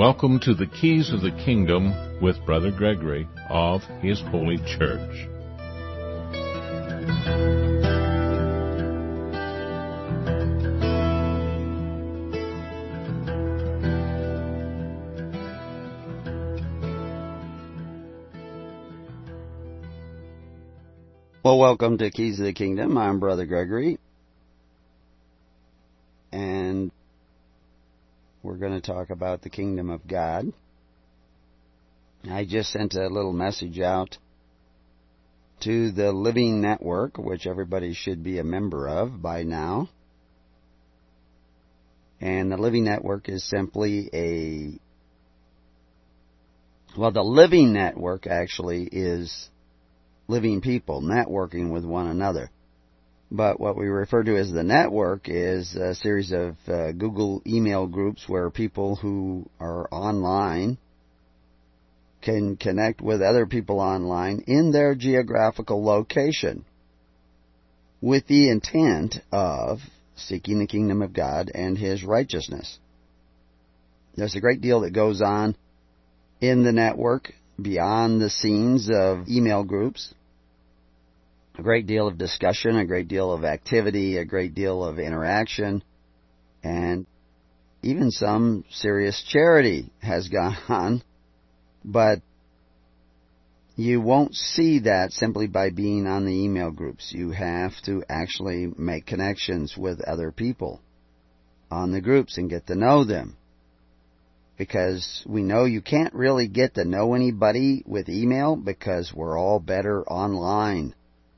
Welcome to the Keys of the Kingdom with Brother Gregory of His Holy Church. Well, welcome to Keys of the Kingdom. I'm Brother Gregory, and we're going to talk about the Kingdom of God. I just sent a little message out to the Living Network, which everybody should be a member of by now. And the Living Network is simply the Living Network actually is living people networking with one another. But what we refer to as the network is a series of Google email groups where people who are online can connect with other people online in their geographical location with the intent of seeking the kingdom of God and His righteousness. There's a great deal that goes on in the network beyond the scenes of email groups. A great deal of discussion, a great deal of activity, a great deal of interaction, and even some serious charity has gone on. But you won't see that simply by being on the email groups. You have to actually make connections with other people on the groups and get to know them. Because we know you can't really get to know anybody with email because we're all better online.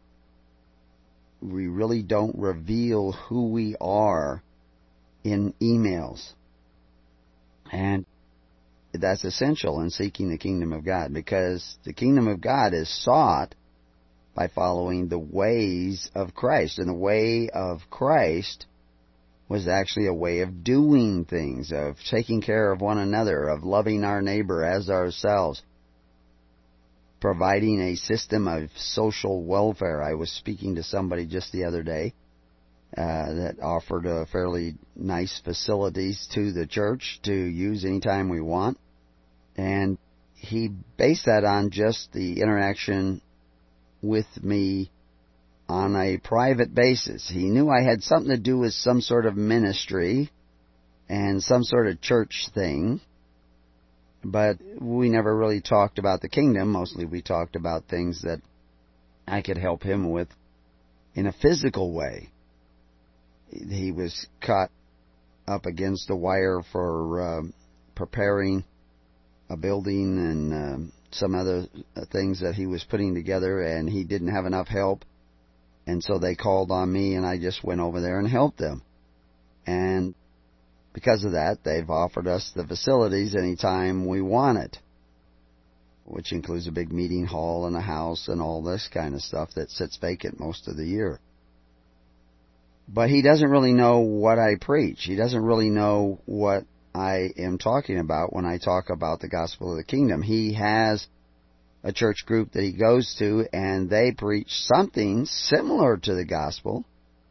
We really don't reveal who we are in emails. And that's essential in seeking the kingdom of God, because the kingdom of God is sought by following the ways of Christ. And the way of Christ was actually a way of doing things, of taking care of one another, of loving our neighbor as ourselves, providing a system of social welfare. I was speaking to somebody just the other day that offered fairly nice facilities to the church to use anytime we want. And he based that on just the interaction with me on a private basis. He knew I had something to do with some sort of ministry and some sort of church thing. But we never really talked about the kingdom. Mostly we talked about things that I could help him with in a physical way. He was caught up against a wire for preparing a building and some other things that he was putting together, and he didn't have enough help. And so they called on me, and I just went over there and helped them. And because of that, they've offered us the facilities anytime we want it, which includes a big meeting hall and a house and all this kind of stuff that sits vacant most of the year. But he doesn't really know what I preach. He doesn't really know what I am talking about when I talk about the gospel of the kingdom. He has a church group that he goes to, and they preach something similar to the gospel.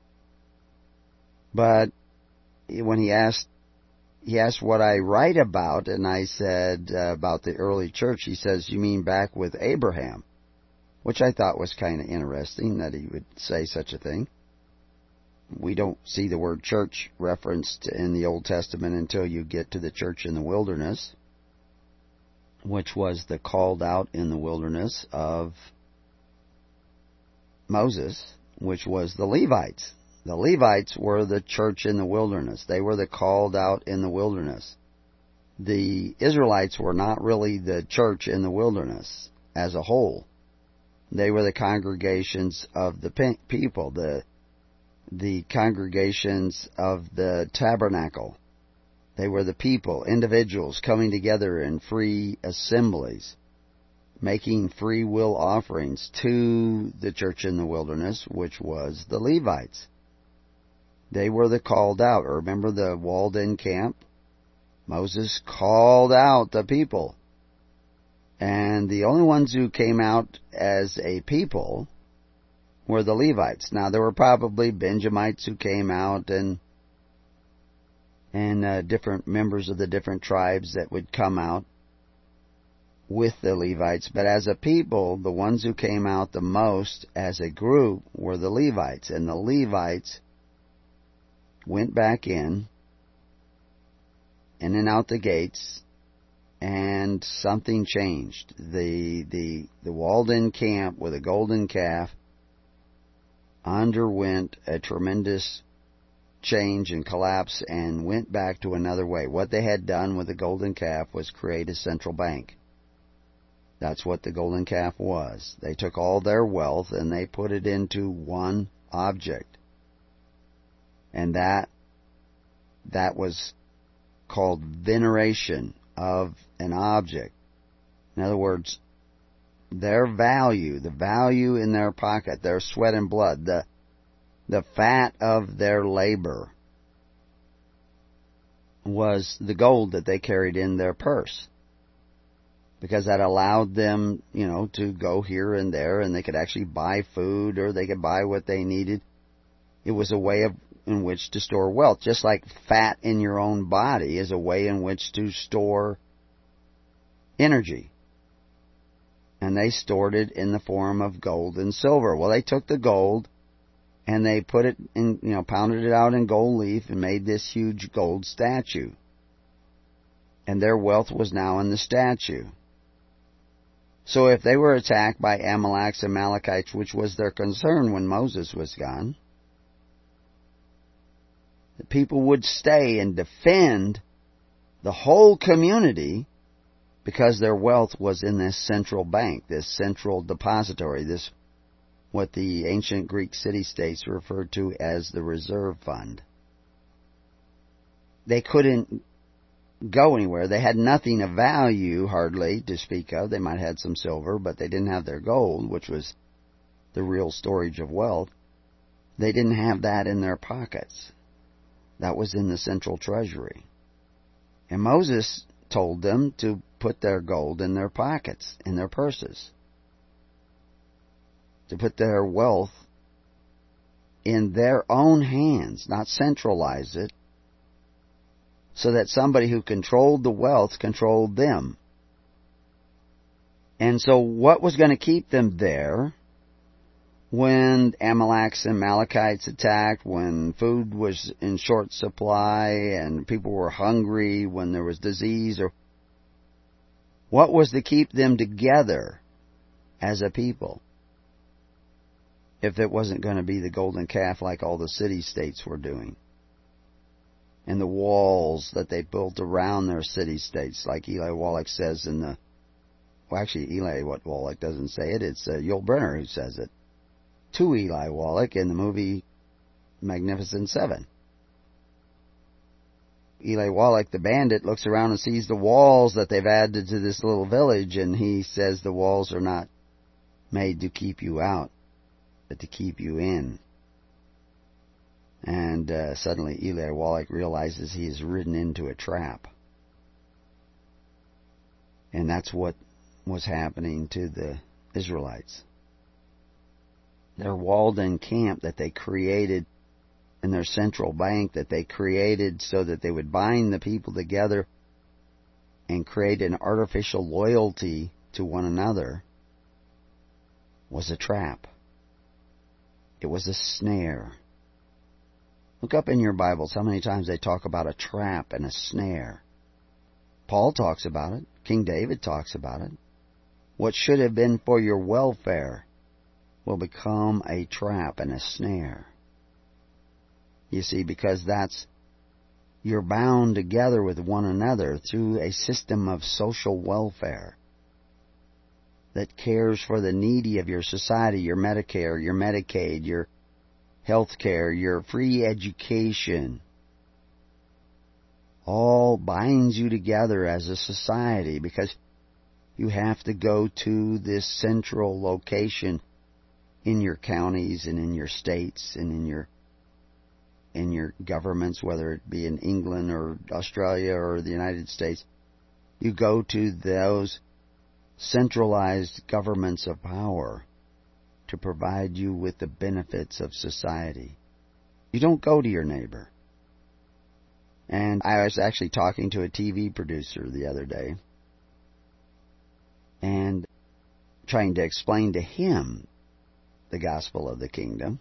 But when he asked what I write about, and I said about the early church, he says, "You mean back with Abraham?" Which I thought was kind of interesting that he would say such a thing. We don't see the word church referenced in the Old Testament until you get to the church in the wilderness, which was the called out in the wilderness of Moses, which was the Levites. The Levites were the church in the wilderness. They were the called out in the wilderness. The Israelites were not really the church in the wilderness as a whole. They were the congregations of the people, the congregations of the tabernacle. They were the people, individuals coming together in free assemblies, making free will offerings to the church in the wilderness, which was the Levites. They were the called out. Remember the walled-in camp? Moses called out the people. And the only ones who came out as a people were the Levites. Now, there were probably Benjamites who came out, and and different members of the different tribes that would come out with the Levites. But as a people, the ones who came out the most as a group were the Levites. And the Levites went back in and out the gates, and something changed. The walled-in camp with a golden calf underwent a tremendous change and collapse and went back to another way. What they had done with the golden calf was create a central bank. That's what the golden calf was. They took all their wealth and they put it into one object. And that was called veneration of an object. In other words, their value, the value in their pocket, their sweat and blood, the fat of their labor was the gold that they carried in their purse. Because that allowed them, to go here and there, and they could actually buy food, or they could buy what they needed. It was a way in which to store wealth. Just like fat in your own body is a way in which to store energy. And they stored it in the form of gold and silver. Well, they took the gold and they put it in, pounded it out in gold leaf and made this huge gold statue. And their wealth was now in the statue. So if they were attacked by Amalekites and Amalekites, which was their concern when Moses was gone, the people would stay and defend the whole community because their wealth was in this central bank, this central depository, this what the ancient Greek city-states referred to as the reserve fund. They couldn't go anywhere. They had nothing of value, hardly, to speak of. They might have had some silver, but they didn't have their gold, which was the real storage of wealth. They didn't have that in their pockets. That was in the central treasury. And Moses told them to put their gold in their pockets, in their purses. To put their wealth in their own hands, not centralize it, so that somebody who controlled the wealth controlled them. And so what was going to keep them there when Amalekites and Amalekites attacked, when food was in short supply and people were hungry, when there was disease, or what was to keep them together as a people if it wasn't going to be the golden calf like all the city-states were doing? And the walls that they built around their city-states, like Eli Wallach says in the... Well, actually, Eli Wallach doesn't say it. It's Yul Brynner who says it. To Eli Wallach in the movie Magnificent Seven. Eli Wallach, the bandit, looks around and sees the walls that they've added to this little village, and he says the walls are not made to keep you out, but to keep you in. And suddenly Eli Wallach realizes he is ridden into a trap. And that's what was happening to the Israelites. Their walled-in camp that they created, and their central bank that they created so that they would bind the people together and create an artificial loyalty to one another, was a trap. It was a snare. Look up in your Bibles how many times they talk about a trap and a snare. Paul talks about it. King David talks about it. What should have been for your welfare will become a trap and a snare. You see, because you're bound together with one another through a system of social welfare that cares for the needy of your society, your Medicare, your Medicaid, your health care, your free education. All binds you together as a society because you have to go to this central location in your counties and in your states and in your governments, whether it be in England or Australia or the United States. You go to those centralized governments of power to provide you with the benefits of society. You don't go to your neighbor. And I was actually talking to a TV producer the other day and trying to explain to him the gospel of the kingdom,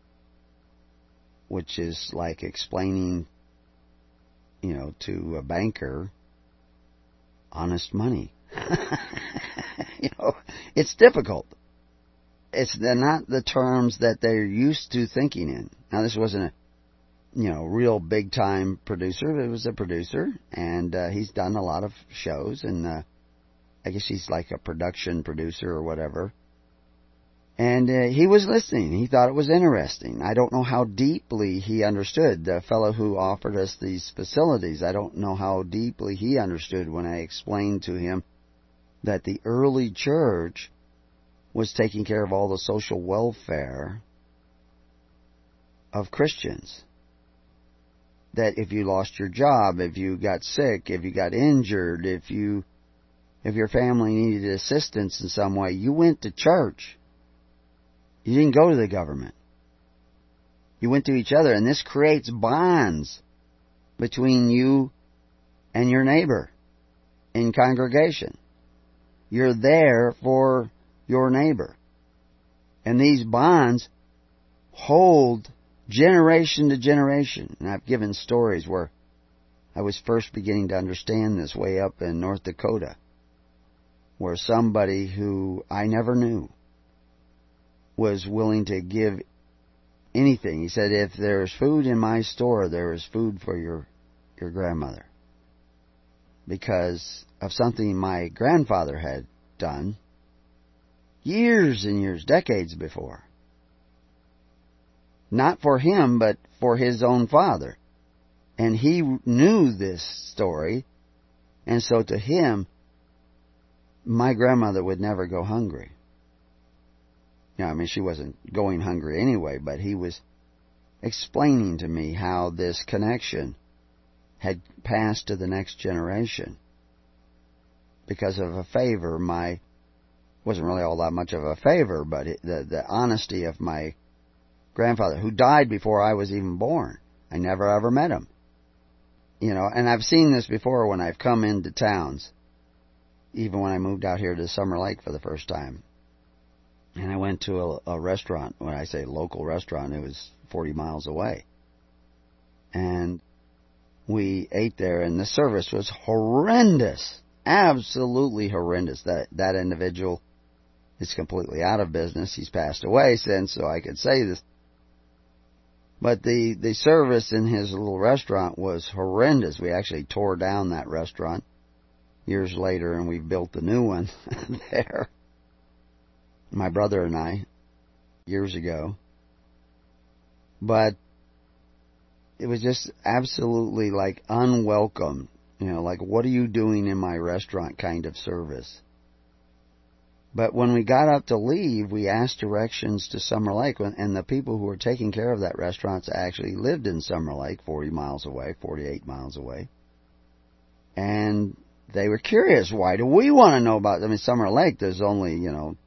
which is like explaining, to a banker honest money. It's difficult. They're not the terms that they're used to thinking in. Now, this wasn't a real big time producer. It was a producer, and he's done a lot of shows, and I guess he's like a production producer or whatever. And he was listening. He thought it was interesting. I don't know how deeply he understood. The fellow who offered us these facilities, I don't know how deeply he understood when I explained to him that the early church was taking care of all the social welfare of Christians. That if you lost your job, if you got sick, if you got injured, if your family needed assistance in some way, you went to church. You didn't go to the government. You went to each other, and this creates bonds between you and your neighbor in congregation. You're there for your neighbor. And these bonds hold generation to generation. And I've given stories where I was first beginning to understand this way up in North Dakota, where somebody who I never knew was willing to give anything. He said, if there's food in my store, there is food for your grandmother. Because of something my grandfather had done years and years, decades before. Not for him, but for his own father. And he knew this story, and so to him, my grandmother would never go hungry. She wasn't going hungry anyway, but he was explaining to me how this connection had passed to the next generation because of a favor. Wasn't really all that much of a favor, but the honesty of my grandfather, who died before I was even born. I never ever met him. And I've seen this before when I've come into towns, even when I moved out here to Summer Lake for the first time. And I went to a restaurant. When I say local restaurant, it was 40 miles away. And we ate there, and the service was horrendous. Absolutely horrendous. That individual is completely out of business. He's passed away since, so I could say this. But the service in his little restaurant was horrendous. We actually tore down that restaurant years later, and we built a new one there. My brother and I, years ago. But it was just absolutely like unwelcome. Like, what are you doing in my restaurant kind of service? But when we got up to leave, we asked directions to Summer Lake, and the people who were taking care of that restaurant actually lived in Summer Lake, 40 miles away, 48 miles away. And they were curious, why do we want to know about them? Summer Lake, there's only,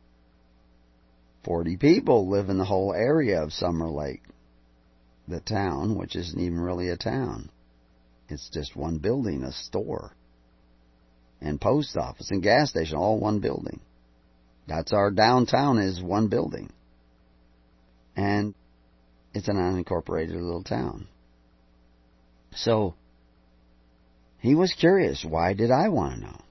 40 people live in the whole area of Summer Lake, the town, which isn't even really a town. It's just one building, a store, and post office and gas station, all one building. That's our downtown, is one building. And it's an unincorporated little town. So he was curious, why did I want to know?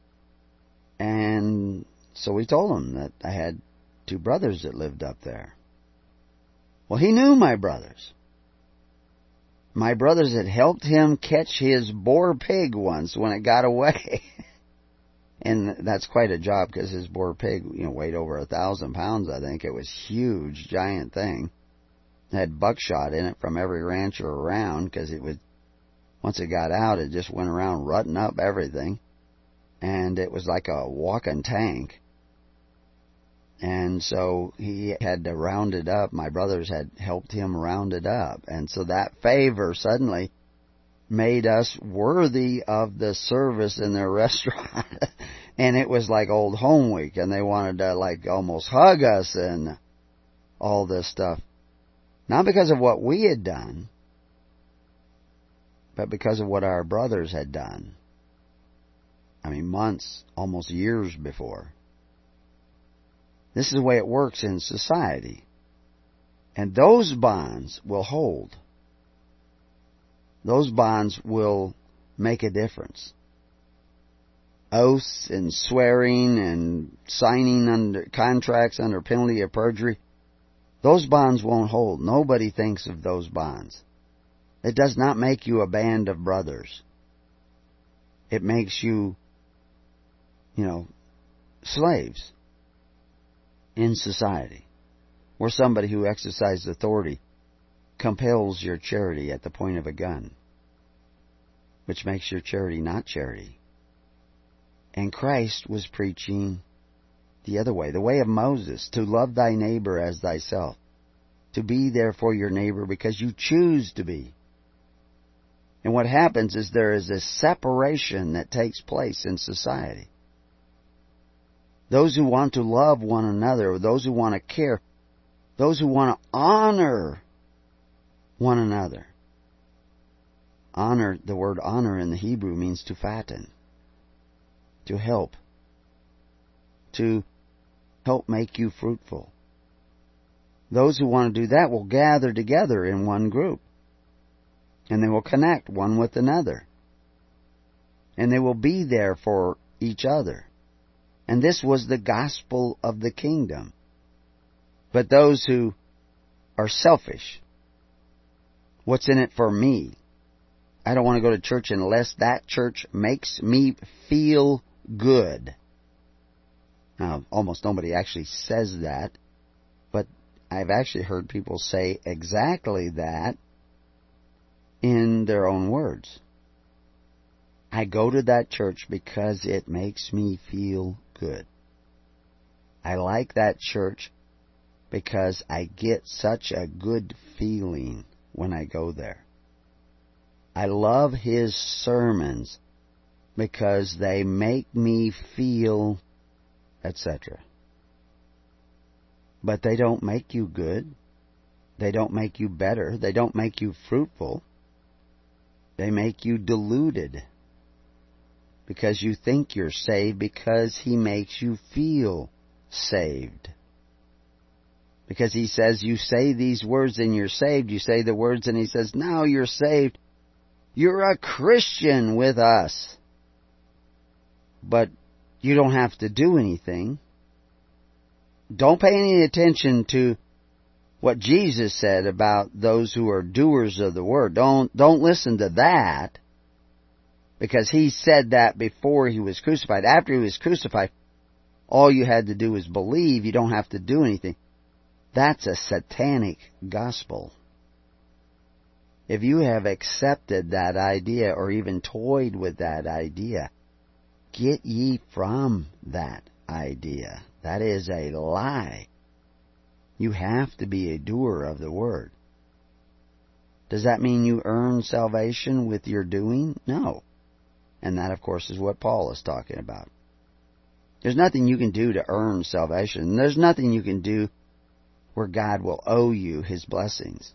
And so we told him that I had 2 brothers that lived up there. Well, he knew my brothers. My brothers had helped him catch his boar pig once when it got away. And that's quite a job, because his boar pig, weighed over 1,000 pounds, I think. It was huge, giant thing. It had buckshot in it from every rancher around, because once it got out, it just went around rutting up everything. And it was like a walking tank. And so he had to round it up. My brothers had helped him round it up. And so that favor suddenly made us worthy of the service in their restaurant. And it was like Old Home Week, and they wanted to almost hug us and all this stuff. Not because of what we had done, but because of what our brothers had done. I mean, months, almost years before. This is the way it works in society. And those bonds will hold. Those bonds will make a difference. Oaths and swearing and signing under contracts under penalty of perjury, those bonds won't hold. Nobody thinks of those bonds. It does not make you a band of brothers. It makes you, slaves in society, where somebody who exercises authority compels your charity at the point of a gun, which makes your charity not charity. And Christ was preaching the other way, the way of Moses, to love thy neighbor as thyself, to be there for your neighbor because you choose to be. And what happens is there is a separation that takes place in society. Those who want to love one another, those who want to care, those who want to honor one another. Honor, the word honor in the Hebrew means to fatten, to help make you fruitful. Those who want to do that will gather together in one group. And they will connect one with another. And they will be there for each other. And this was the gospel of the kingdom. But those who are selfish, what's in it for me? I don't want to go to church unless that church makes me feel good. Now, almost nobody actually says that, but I've actually heard people say exactly that in their own words. I go to that church because it makes me feel good. I like that church because I get such a good feeling when I go there. I love his sermons because they make me feel, etc. But they don't make you good. They don't make you better. They don't make you fruitful. They make you deluded because you think you're saved because he makes you feel saved. Because he says you say these words and you're saved. You say the words and he says, now you're saved. You're a Christian with us. But you don't have to do anything. Don't pay any attention to what Jesus said about those who are doers of the word. Don't listen to that, because he said that before he was crucified. After he was crucified, all you had to do was believe. You don't have to do anything. That's a satanic gospel. If you have accepted that idea or even toyed with that idea, get ye from that idea. That is a lie. You have to be a doer of the word. Does that mean you earn salvation with your doing? No. And that, of course, is what Paul is talking about. There's nothing you can do to earn salvation. There's nothing you can do where God will owe you his blessings.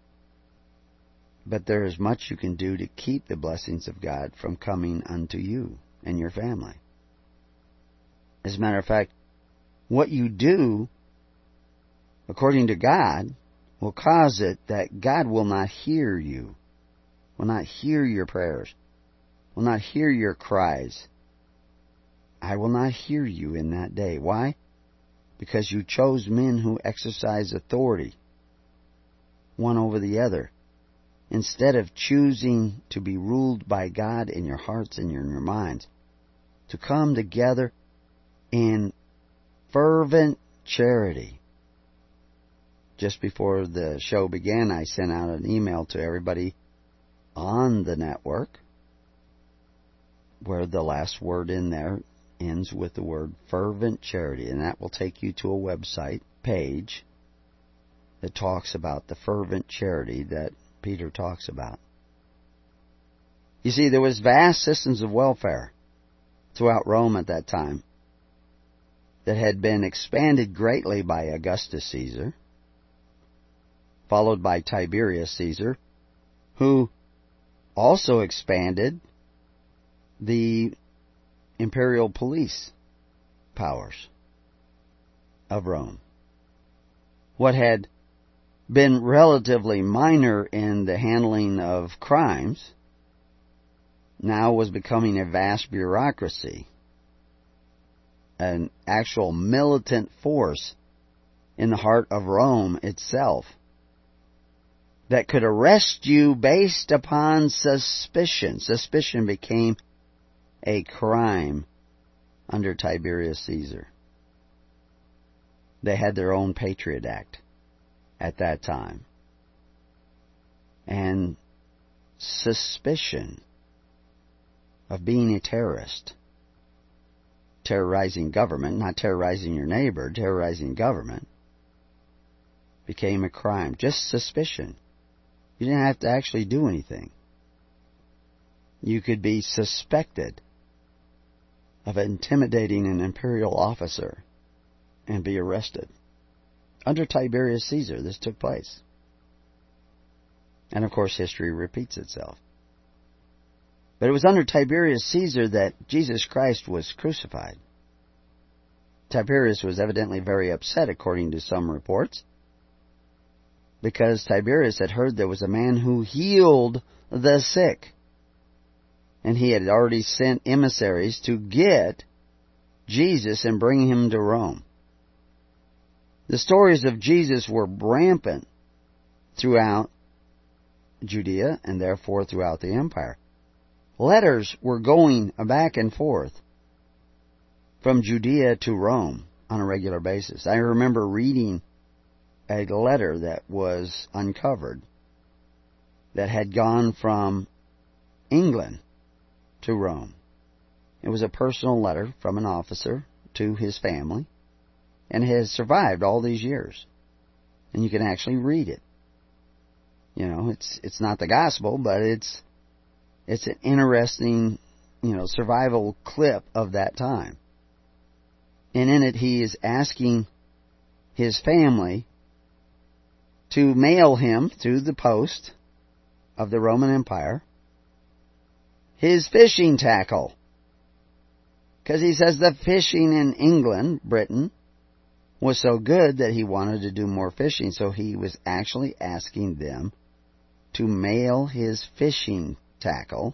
But there is much you can do to keep the blessings of God from coming unto you and your family. As a matter of fact, what you do according to God will cause it that God will not hear you, will not hear your prayers, will not hear your cries. I will not hear you in that day. Why? Because you chose men who exercise authority, one over the other, instead of choosing to be ruled by God in your hearts and in your minds, to come together in fervent charity. Just before the show began, I sent out an email to everybody on the network where the last word in there ends with the word fervent charity, and that will take you to a website page that talks about the fervent charity that Peter talks about. You see, there was vast systems of welfare throughout Rome at that time that had been expanded greatly by Augustus Caesar, followed by Tiberius Caesar, who also expanded the imperial police powers of Rome. What had been relatively minor in the handling of crimes now was becoming a vast bureaucracy, an actual militant force in the heart of Rome itself that could arrest you based upon suspicion. Suspicion became a crime under Tiberius Caesar. They had their own Patriot Act at that time. And suspicion of being a terrorist, terrorizing government, not terrorizing your neighbor, terrorizing government, became a crime. Just suspicion. You didn't have to actually do anything. You could be suspected of intimidating an imperial officer and be arrested. Under Tiberius Caesar, this took place. And of course, history repeats itself. But it was under Tiberius Caesar that Jesus Christ was crucified. Tiberius was evidently very upset, according to some reports, because Tiberius had heard there was a man who healed the sick. And he had already sent emissaries to get Jesus and bring him to Rome. The stories of Jesus were rampant throughout Judea and therefore throughout the empire. Letters were going back and forth from Judea to Rome on a regular basis. I remember reading a letter that was uncovered that had gone from England to Rome. It was a personal letter from an officer to his family, and it has survived all these years. And you can actually read it. You know, it's not the gospel, but it's an interesting, survival clip of that time. And in it he is asking his family to mail him through the post of the Roman Empire his fishing tackle. Because he says the fishing in England, Britain, was so good that he wanted to do more fishing. So he was actually asking them to mail his fishing tackle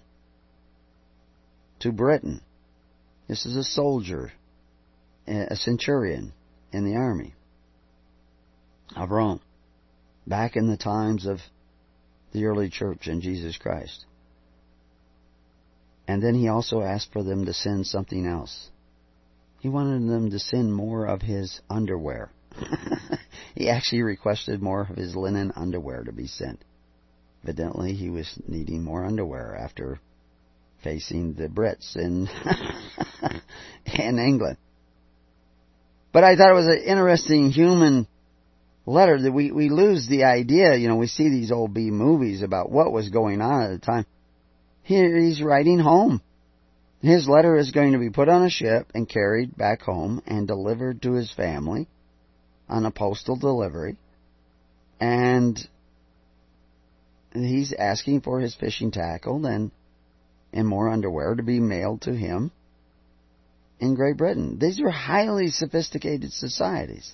to Britain. This is a soldier, a centurion in the army of Rome, back in the times of the early church and Jesus Christ. And then he also asked for them to send something else. He wanted them to send more of his underwear. He actually requested more of his linen underwear to be sent. Evidently, he was needing more underwear after facing the Brits in England. But I thought it was an interesting human letter that we lose the idea. We see these old B movies about what was going on at the time. Here he's writing home. His letter is going to be put on a ship and carried back home and delivered to his family on a postal delivery. And he's asking for his fishing tackle and more underwear to be mailed to him in Great Britain. These were highly sophisticated societies.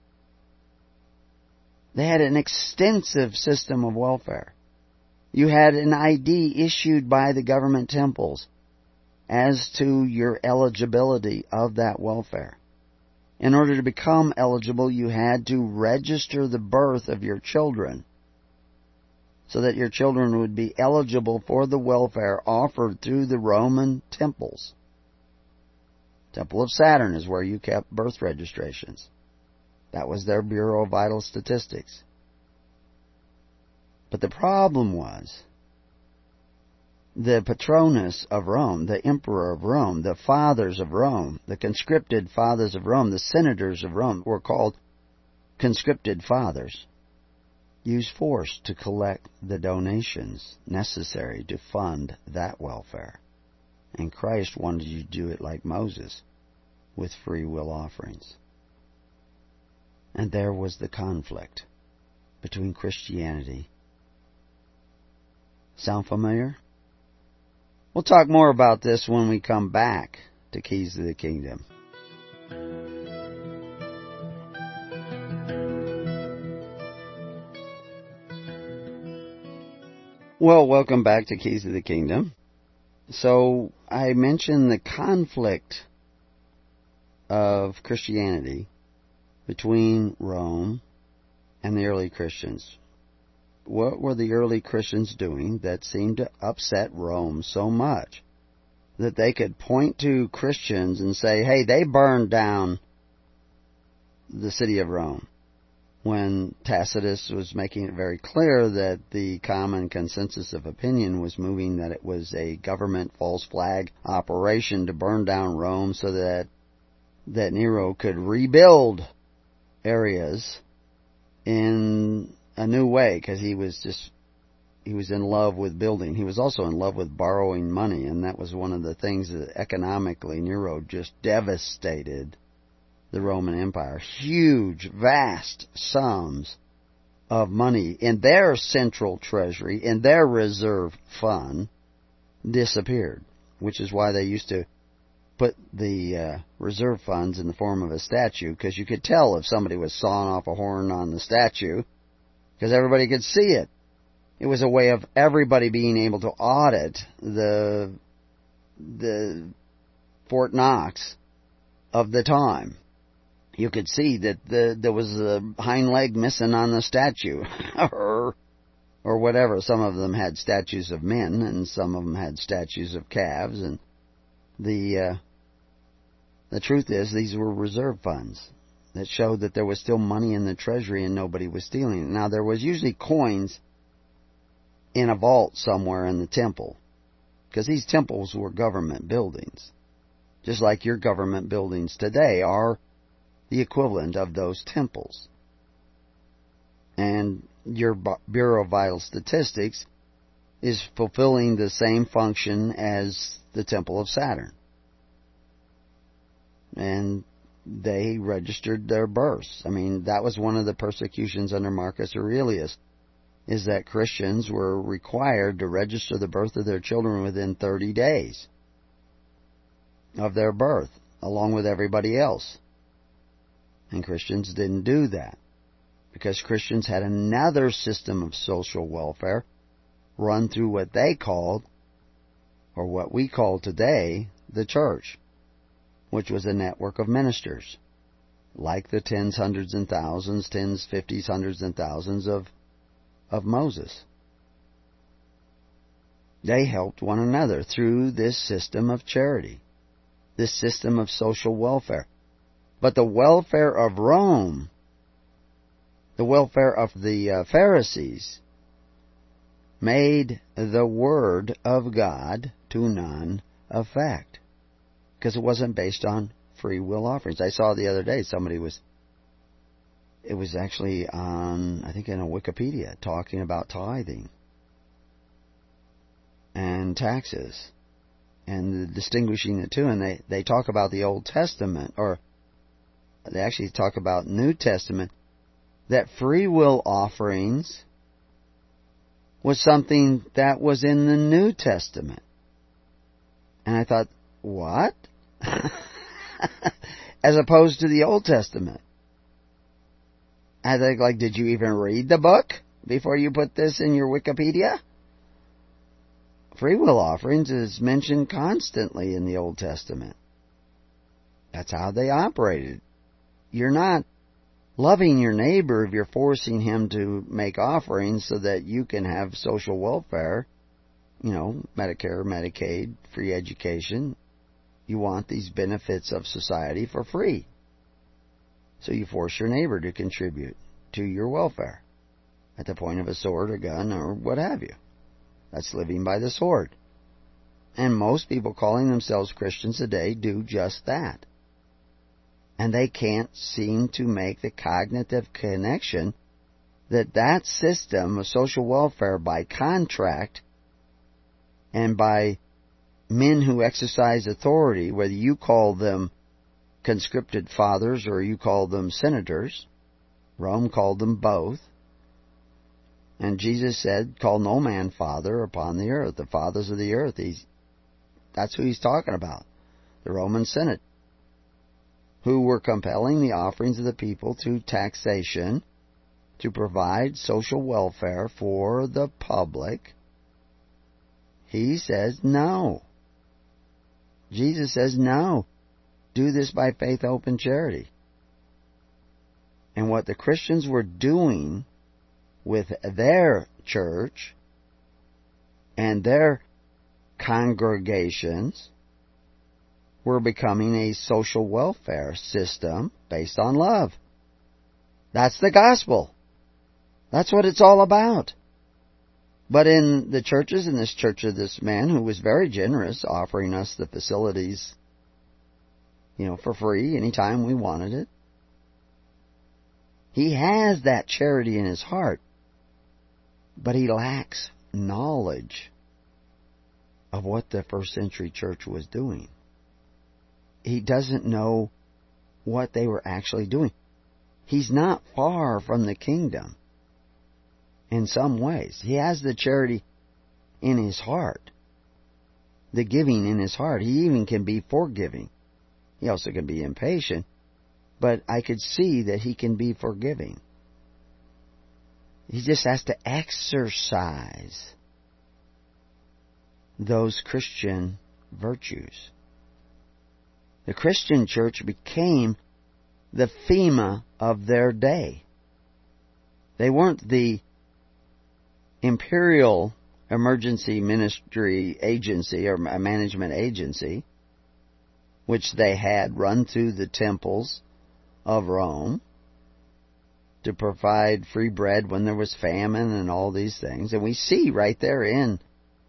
They had an extensive system of welfare. You had an ID issued by the government temples as to your eligibility of that welfare. In order to become eligible, you had to register the birth of your children so that your children would be eligible for the welfare offered through the Roman temples. Temple of Saturn is where you kept birth registrations. That was their Bureau of Vital Statistics. But the problem was the patronus of Rome, the emperor of Rome, the fathers of Rome, the conscripted fathers of Rome, the senators of Rome were called conscripted fathers, used force to collect the donations necessary to fund that welfare. And Christ wanted you to do it like Moses, with free will offerings. And there was the conflict between Christianity. Sound familiar? We'll talk more about this when we come back to Keys to the Kingdom. Well, welcome back to Keys to the Kingdom. So, I mentioned the conflict of Christianity between Rome and the early Christians. What were the early Christians doing that seemed to upset Rome so much that they could point to Christians and say, hey, they burned down the city of Rome, when Tacitus was making it very clear that the common consensus of opinion was moving that it was a government false flag operation to burn down Rome so that Nero could rebuild areas in a new way, because he was in love with building. He was also in love with borrowing money, and that was one of the things that economically Nero just devastated the Roman Empire. Huge, vast sums of money in their central treasury, in their reserve fund, disappeared, which is why they used to put the reserve funds in the form of a statue, because you could tell if somebody was sawing off a horn on the statue, because everybody could see it. It was a way of everybody being able to audit the Fort Knox of the time. You could see that there was a hind leg missing on the statue, or whatever. Some of them had statues of men, and some of them had statues of calves. And the truth is, these were reserve funds that showed that there was still money in the treasury and nobody was stealing it. Now, there was usually coins in a vault somewhere in the temple, because these temples were government buildings, just like your government buildings today are the equivalent of those temples. And your Bureau of Vital Statistics is fulfilling the same function as the Temple of Saturn. And they registered their births. I mean, that was one of the persecutions under Marcus Aurelius, is that Christians were required to register the birth of their children within 30 days of their birth, along with everybody else. And Christians didn't do that, because Christians had another system of social welfare run through what they called, or what we call today, the church, which was a network of ministers, like the tens, hundreds, and thousands, tens, fifties, hundreds, and thousands of Moses. They helped one another through this system of charity, this system of social welfare. But the welfare of Rome, the welfare of the Pharisees, made the Word of God to none effect, because it wasn't based on free will offerings. I saw the other day it was actually on, I think in a Wikipedia, talking about tithing and taxes and distinguishing the two. And they talk about the Old Testament, or they actually talk about New Testament, that free will offerings was something that was in the New Testament. And I thought, what? As opposed to the Old Testament. I think, like, did you even read the book before you put this in your Wikipedia? Free will offerings is mentioned constantly in the Old Testament. That's how they operated. You're not loving your neighbor if you're forcing him to make offerings so that you can have social welfare, Medicare, Medicaid, free education. You want these benefits of society for free. So you force your neighbor to contribute to your welfare at the point of a sword or gun or what have you. That's living by the sword. And most people calling themselves Christians today do just that. And they can't seem to make the cognitive connection that system of social welfare by contract and by men who exercise authority, whether you call them conscripted fathers or you call them senators. Rome called them both. And Jesus said, call no man father upon the earth. The fathers of the earth That's who he's talking about. The Roman Senate, who were compelling the offerings of the people to taxation to provide social welfare for the public. He says no. Jesus says no. Do this by faith, hope, and charity. And what the Christians were doing with their church and their congregations were becoming a social welfare system based on love. That's the gospel. That's what it's all about. But in the churches, in this church of this man who was very generous, offering us the facilities, for free anytime we wanted it, he has that charity in his heart, but he lacks knowledge of what the first century church was doing. He doesn't know what they were actually doing. He's not far from the kingdom in some ways. He has the charity in his heart, the giving in his heart. He even can be forgiving. He also can be impatient, but I could see that he can be forgiving. He just has to exercise those Christian virtues. The Christian church became the FEMA of their day. They weren't the Imperial Emergency Ministry Agency or Management Agency, which they had run through the temples of Rome to provide free bread when there was famine and all these things. And we see right there in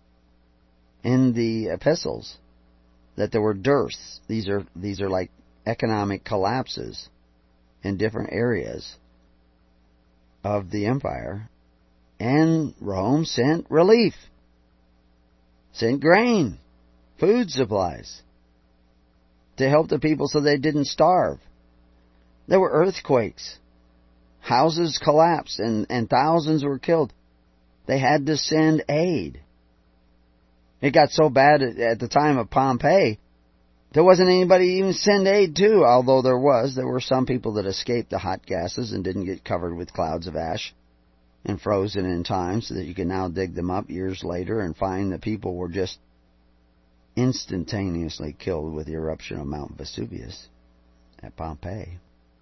the epistles that there were dearths. These are like economic collapses in different areas of the empire. And Rome sent relief, sent grain, food supplies to help the people so they didn't starve. There were earthquakes. Houses collapsed and thousands were killed. They had to send aid. It got so bad at the time of Pompeii, there wasn't anybody to even send aid to, although there were some people that escaped the hot gases and didn't get covered with clouds of ash and frozen in time, so that you can now dig them up years later and find that people were just instantaneously killed with the eruption of Mount Vesuvius at Pompeii.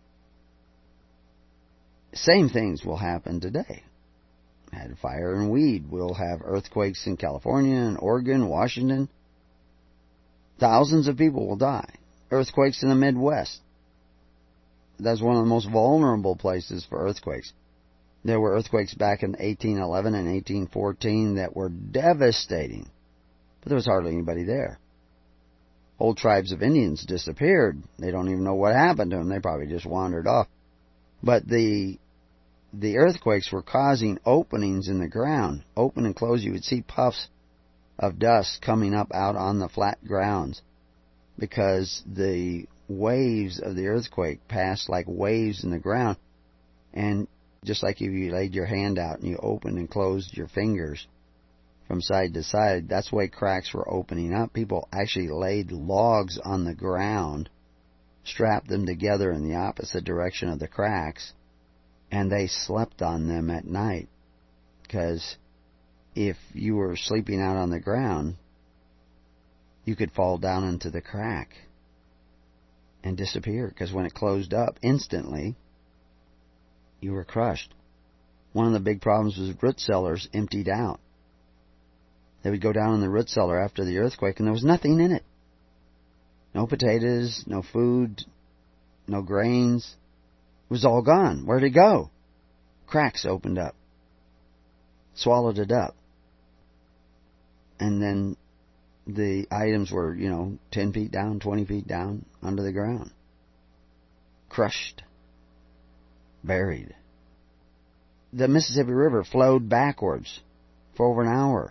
Same things will happen today. Had fire and weed. We'll have earthquakes in California and Oregon, Washington. Thousands of people will die. Earthquakes in the Midwest. That's one of the most vulnerable places for earthquakes. There were earthquakes back in 1811 and 1814 that were devastating, but there was hardly anybody there. Whole tribes of Indians disappeared. They don't even know what happened to them. They probably just wandered off. But the earthquakes were causing openings in the ground. Open and close, you would see puffs of dust coming up out on the flat grounds because the waves of the earthquake passed like waves in the ground. And just like if you laid your hand out and you opened and closed your fingers from side to side, that's the way cracks were opening up. People actually laid logs on the ground, strapped them together in the opposite direction of the cracks, and they slept on them at night. Because if you were sleeping out on the ground, you could fall down into the crack and disappear. Because when it closed up, instantly, you were crushed. One of the big problems was root cellars emptied out. They would go down in the root cellar after the earthquake, and there was nothing in it. No potatoes, no food, no grains. It was all gone. Where'd it go? Cracks opened up. Swallowed it up. And then the items were, 10 feet down, 20 feet down, under the ground. Crushed. Buried. The Mississippi River flowed backwards for over an hour.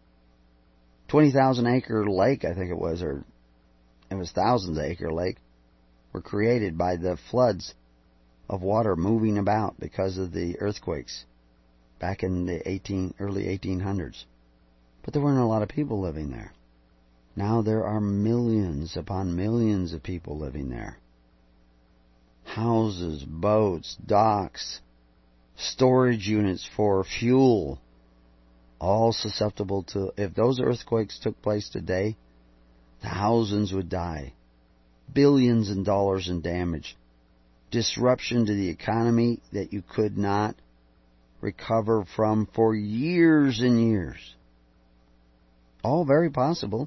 20,000 acre lake, I think it was, or it was thousands acre lake, were created by the floods of water moving about because of the earthquakes back in the early 1800s. But there weren't a lot of people living there. Now there are millions upon millions of people living there. Houses, boats, docks, storage units for fuel, all susceptible to, if those earthquakes took place today, thousands would die. Billions in dollars in damage. Disruption to the economy that you could not recover from for years and years. All very possible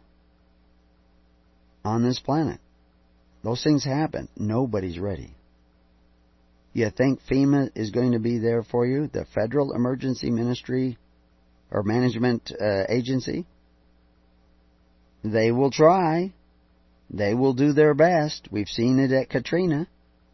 on this planet. Those things happen. Nobody's ready. You think FEMA is going to be there for you? The Federal Emergency Ministry or Management Agency? They will try. They will do their best. We've seen it at Katrina.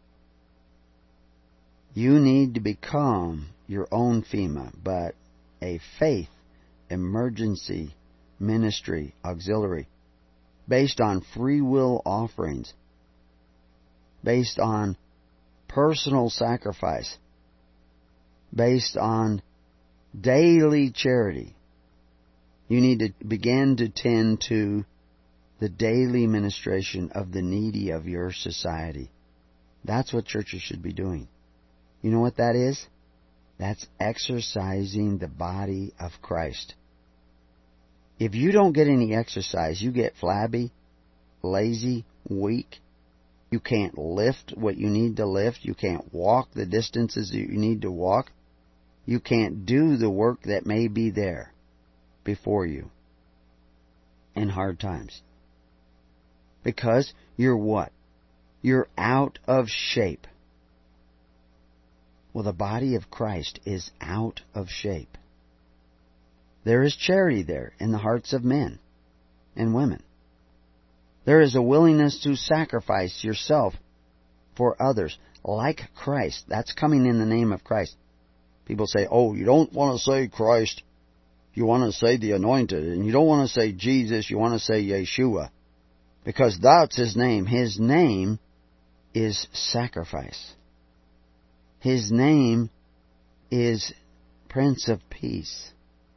You need to become your own FEMA, but a faith emergency ministry auxiliary based on free will offerings, based on personal sacrifice, based on daily charity. You need to begin to tend to the daily ministration of the needy of your society. That's what churches should be doing. You know what that is? That's exercising the body of Christ. If you don't get any exercise, you get flabby, lazy, weak. You can't lift what you need to lift. You can't walk the distances that you need to walk. You can't do the work that may be there before you in hard times. Because you're what? You're out of shape. Well, the body of Christ is out of shape. There is charity there in the hearts of men and women. There is a willingness to sacrifice yourself for others, like Christ. That's coming in the name of Christ. People say, oh, you don't want to say Christ, you want to say the Anointed. And you don't want to say Jesus, you want to say Yeshua. Because that's His name. His name is sacrifice. His name is Prince of Peace.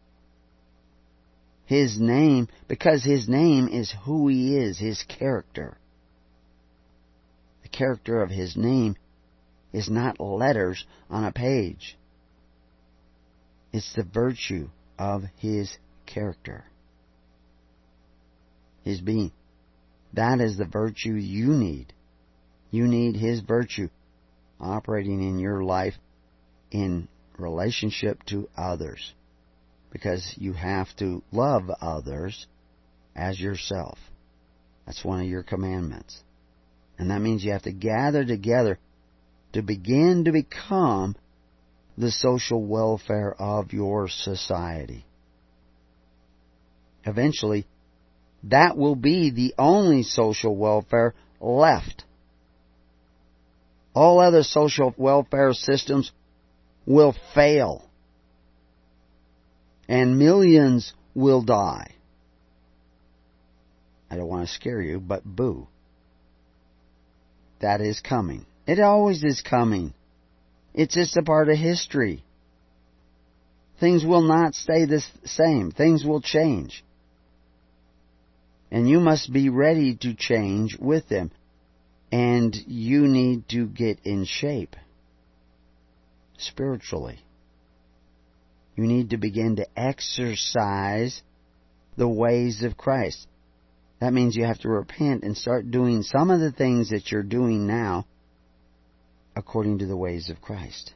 His name, because His name is who He is, His character. The character of His name is not letters on a page. It's the virtue of His character. His being. That is the virtue you need. You need His virtue operating in your life in relationship to others. Because you have to love others as yourself. That's one of your commandments. And that means you have to gather together to begin to become the social welfare of your society. Eventually, that will be the only social welfare left. All other social welfare systems will fail. And millions will die. I don't want to scare you, but boo. That is coming. It always is coming. It's just a part of history. Things will not stay the same. Things will change. And you must be ready to change with them. And you need to get in shape spiritually. You need to begin to exercise the ways of Christ. That means you have to repent and start doing some of the things that you're doing now according to the ways of Christ.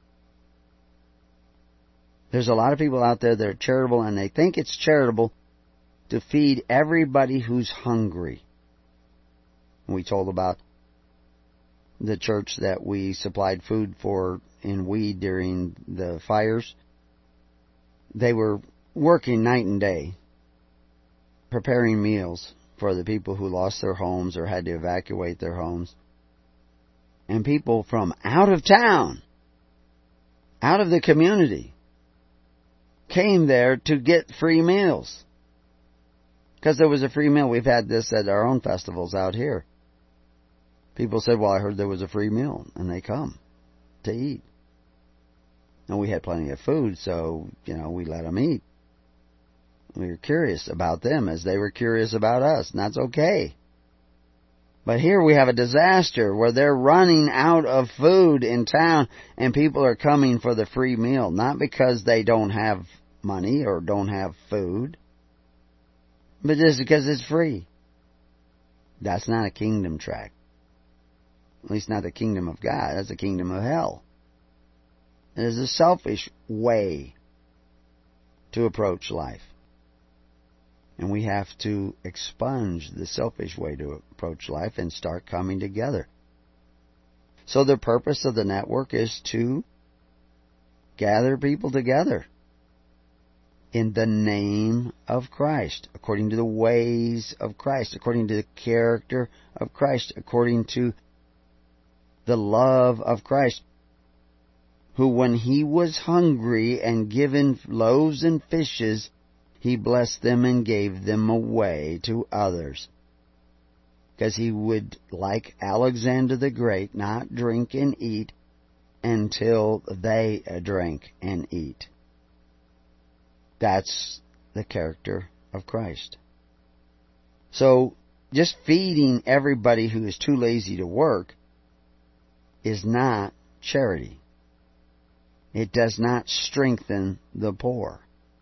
There's a lot of people out there that are charitable, and they think it's charitable to feed everybody who's hungry. We told about the church that we supplied food for in Weed during the fires. They were working night and day, preparing meals for the people who lost their homes or had to evacuate their homes. And people from out of town, out of the community, came there to get free meals. Because there was a free meal. We've had this at our own festivals out here. People said, well, I heard there was a free meal. And they come to eat. And we had plenty of food, so, we let them eat. We were curious about them as they were curious about us, and that's okay. But here we have a disaster where they're running out of food in town and people are coming for the free meal, not because they don't have money or don't have food, but just because it's free. That's not a kingdom tract. At least not the kingdom of God. That's the kingdom of hell. It is a selfish way to approach life. And we have to expunge the selfish way to approach life and start coming together. So the purpose of the network is to gather people together in the name of Christ, according to the ways of Christ, according to the character of Christ, according to the love of Christ, who when He was hungry and given loaves and fishes, He blessed them and gave them away to others. Because He would, like Alexander the Great, not drink and eat until they drink and eat. That's the character of Christ. So, just feeding everybody who is too lazy to work is not charity. It does not strengthen the poor.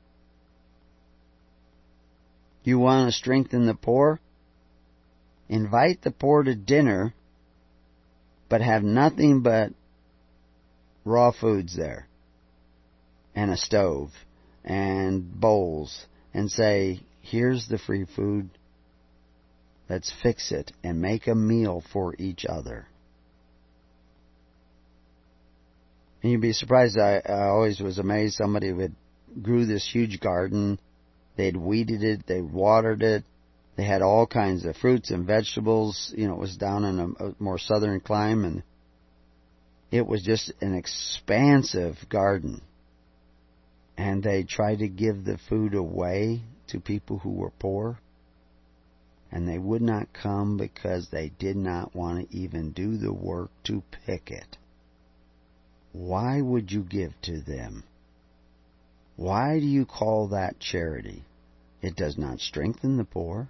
You want to strengthen the poor? Invite the poor to dinner, but have nothing but raw foods there, and a stove, and bowls, and say, here's the free food, let's fix it, and make a meal for each other. And you'd be surprised, I always was amazed, somebody grew this huge garden, they'd weeded it, they watered it, they had all kinds of fruits and vegetables. You know, it was down in a more southern climate, and it was just an expansive garden. And they tried to give the food away to people who were poor, and they would not come because they did not want to even do the work to pick it. Why would you give to them? Why do you call that charity? It does not strengthen the poor.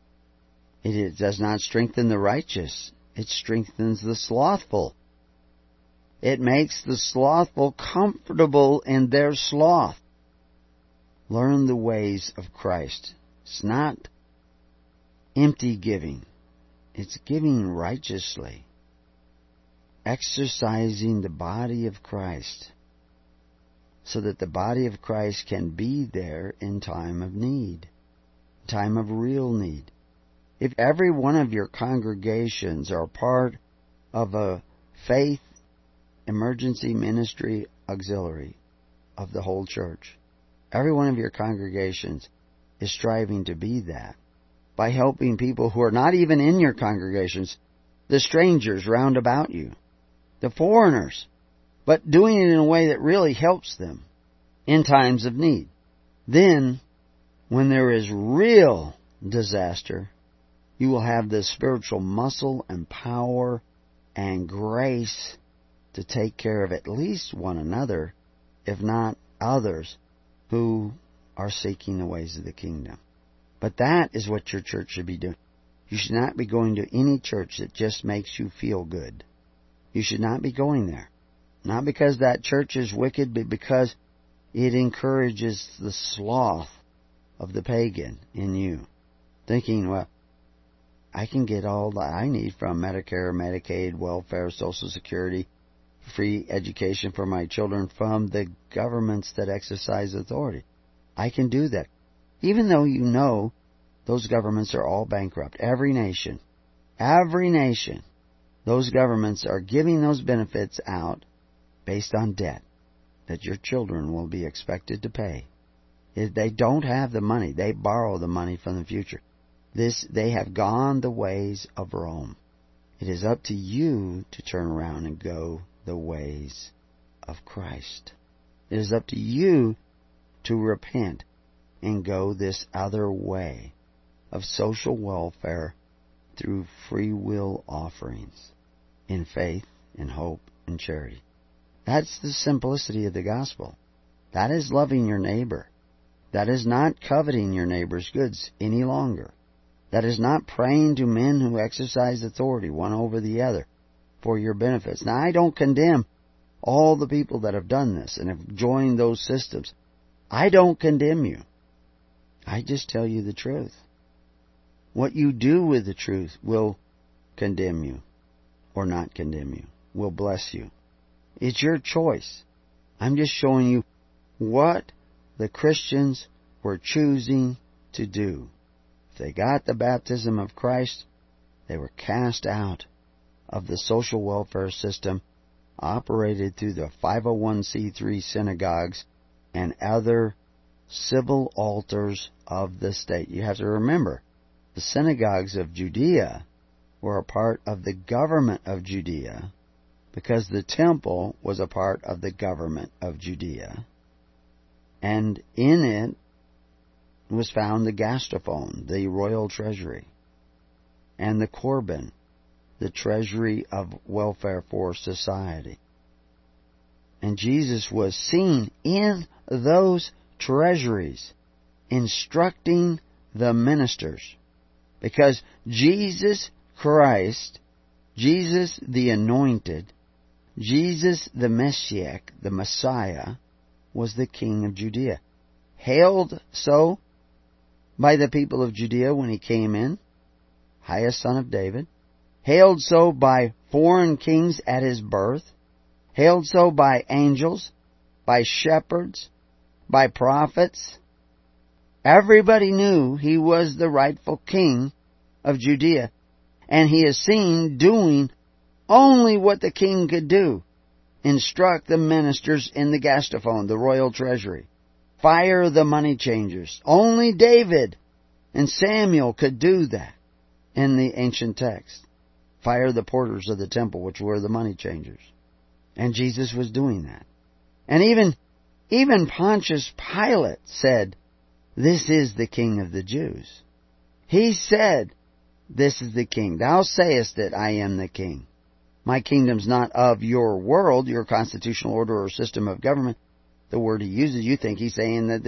It does not strengthen the righteous. It strengthens the slothful. It makes the slothful comfortable in their sloth. Learn the ways of Christ. It's not empty giving. It's giving righteously. Exercising the body of Christ so that the body of Christ can be there in time of need, time of real need. If every one of your congregations are part of a faith emergency ministry auxiliary of the whole church, every one of your congregations is striving to be that by helping people who are not even in your congregations, the strangers round about you, the foreigners, but doing it in a way that really helps them in times of need. Then, when there is real disaster, you will have the spiritual muscle and power and grace to take care of at least one another, if not others, who are seeking the ways of the kingdom. But that is what your church should be doing. You should not be going to any church that just makes you feel good. You should not be going there. Not because that church is wicked, but because it encourages the sloth of the pagan in you. Thinking, well, I can get all that I need from Medicare, Medicaid, welfare, Social Security, free education for my children from the governments that exercise authority. I can do that. Even though you know those governments are all bankrupt. Every nation, those governments are giving those benefits out based on debt that your children will be expected to pay. If they don't have the money, they borrow the money from the future. They have gone the ways of Rome. It is up to you to turn around and go the ways of Christ. It is up to you to repent and go this other way of social welfare through free will offerings in faith, in hope, and charity. That's the simplicity of the gospel. That is loving your neighbor. That is not coveting your neighbor's goods any longer. That is not praying to men who exercise authority one over the other for your benefits. Now, I don't condemn all the people that have done this and have joined those systems. I don't condemn you. I just tell you the truth. What you do with the truth will condemn you or not condemn you, will bless you. It's your choice. I'm just showing you what the Christians were choosing to do. If they got the baptism of Christ, they were cast out of the social welfare system operated through the 501c3 synagogues and other civil altars of the state. You have to remember, the synagogues of Judea were a part of the government of Judea because the temple was a part of the government of Judea. And in it was found the gastophon, the royal treasury, and the korban, the treasury of welfare for society. And Jesus was seen in those treasuries instructing the ministers, because Jesus Christ, Jesus the Anointed, Jesus the Messiah, the Messiah, was the King of Judea. Hailed so by the people of Judea when he came in, highest son of David. Hailed so by foreign kings at his birth. Hailed so by angels, by shepherds, by prophets. Everybody knew he was the rightful king of Judea. And he is seen doing only what the king could do. Instruct the ministers in the gastophon, the royal treasury. Fire the money changers. Only David and Samuel could do that in the ancient text. Fire the porters of the temple, which were the money changers. And Jesus was doing that. And even Pontius Pilate said, "This is the King of the Jews." He said, "This is the King. Thou sayest that I am the King. My kingdom's not of your world, your constitutional order or system of government." The word he uses, you think he's saying that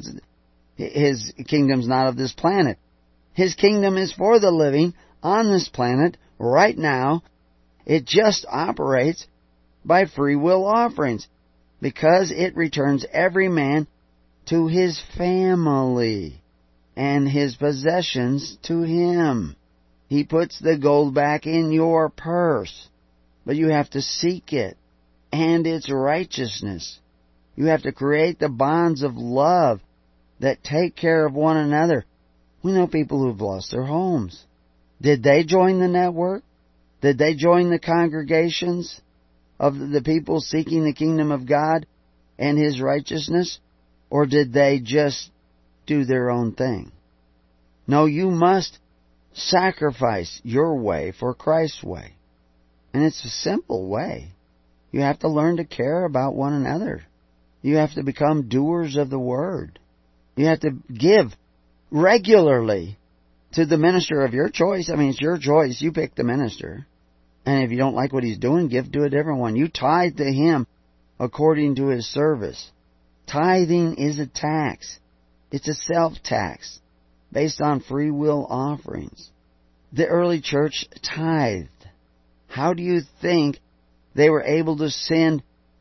his kingdom's not of this planet. His kingdom is for the living on this planet right now. It just operates by free will offerings because it returns every man to his family and his possessions to him. He puts the gold back in your purse, but you have to seek it and its righteousness. You have to create the bonds of love that take care of one another. We know people who've lost their homes. Did they join the network? Did they join the congregations of the people seeking the kingdom of God and His righteousness? Or did they just do their own thing? No, you must sacrifice your way for Christ's way. And it's a simple way. You have to learn to care about one another. You have to become doers of the Word. You have to give regularly to the minister of your choice. I mean, it's your choice. You pick the minister. And if you don't like what he's doing, give to a different one. You tithe to him according to his service. Tithing is a tax. It's a self-tax based on free will offerings. The early church tithed. How do you think they were able to send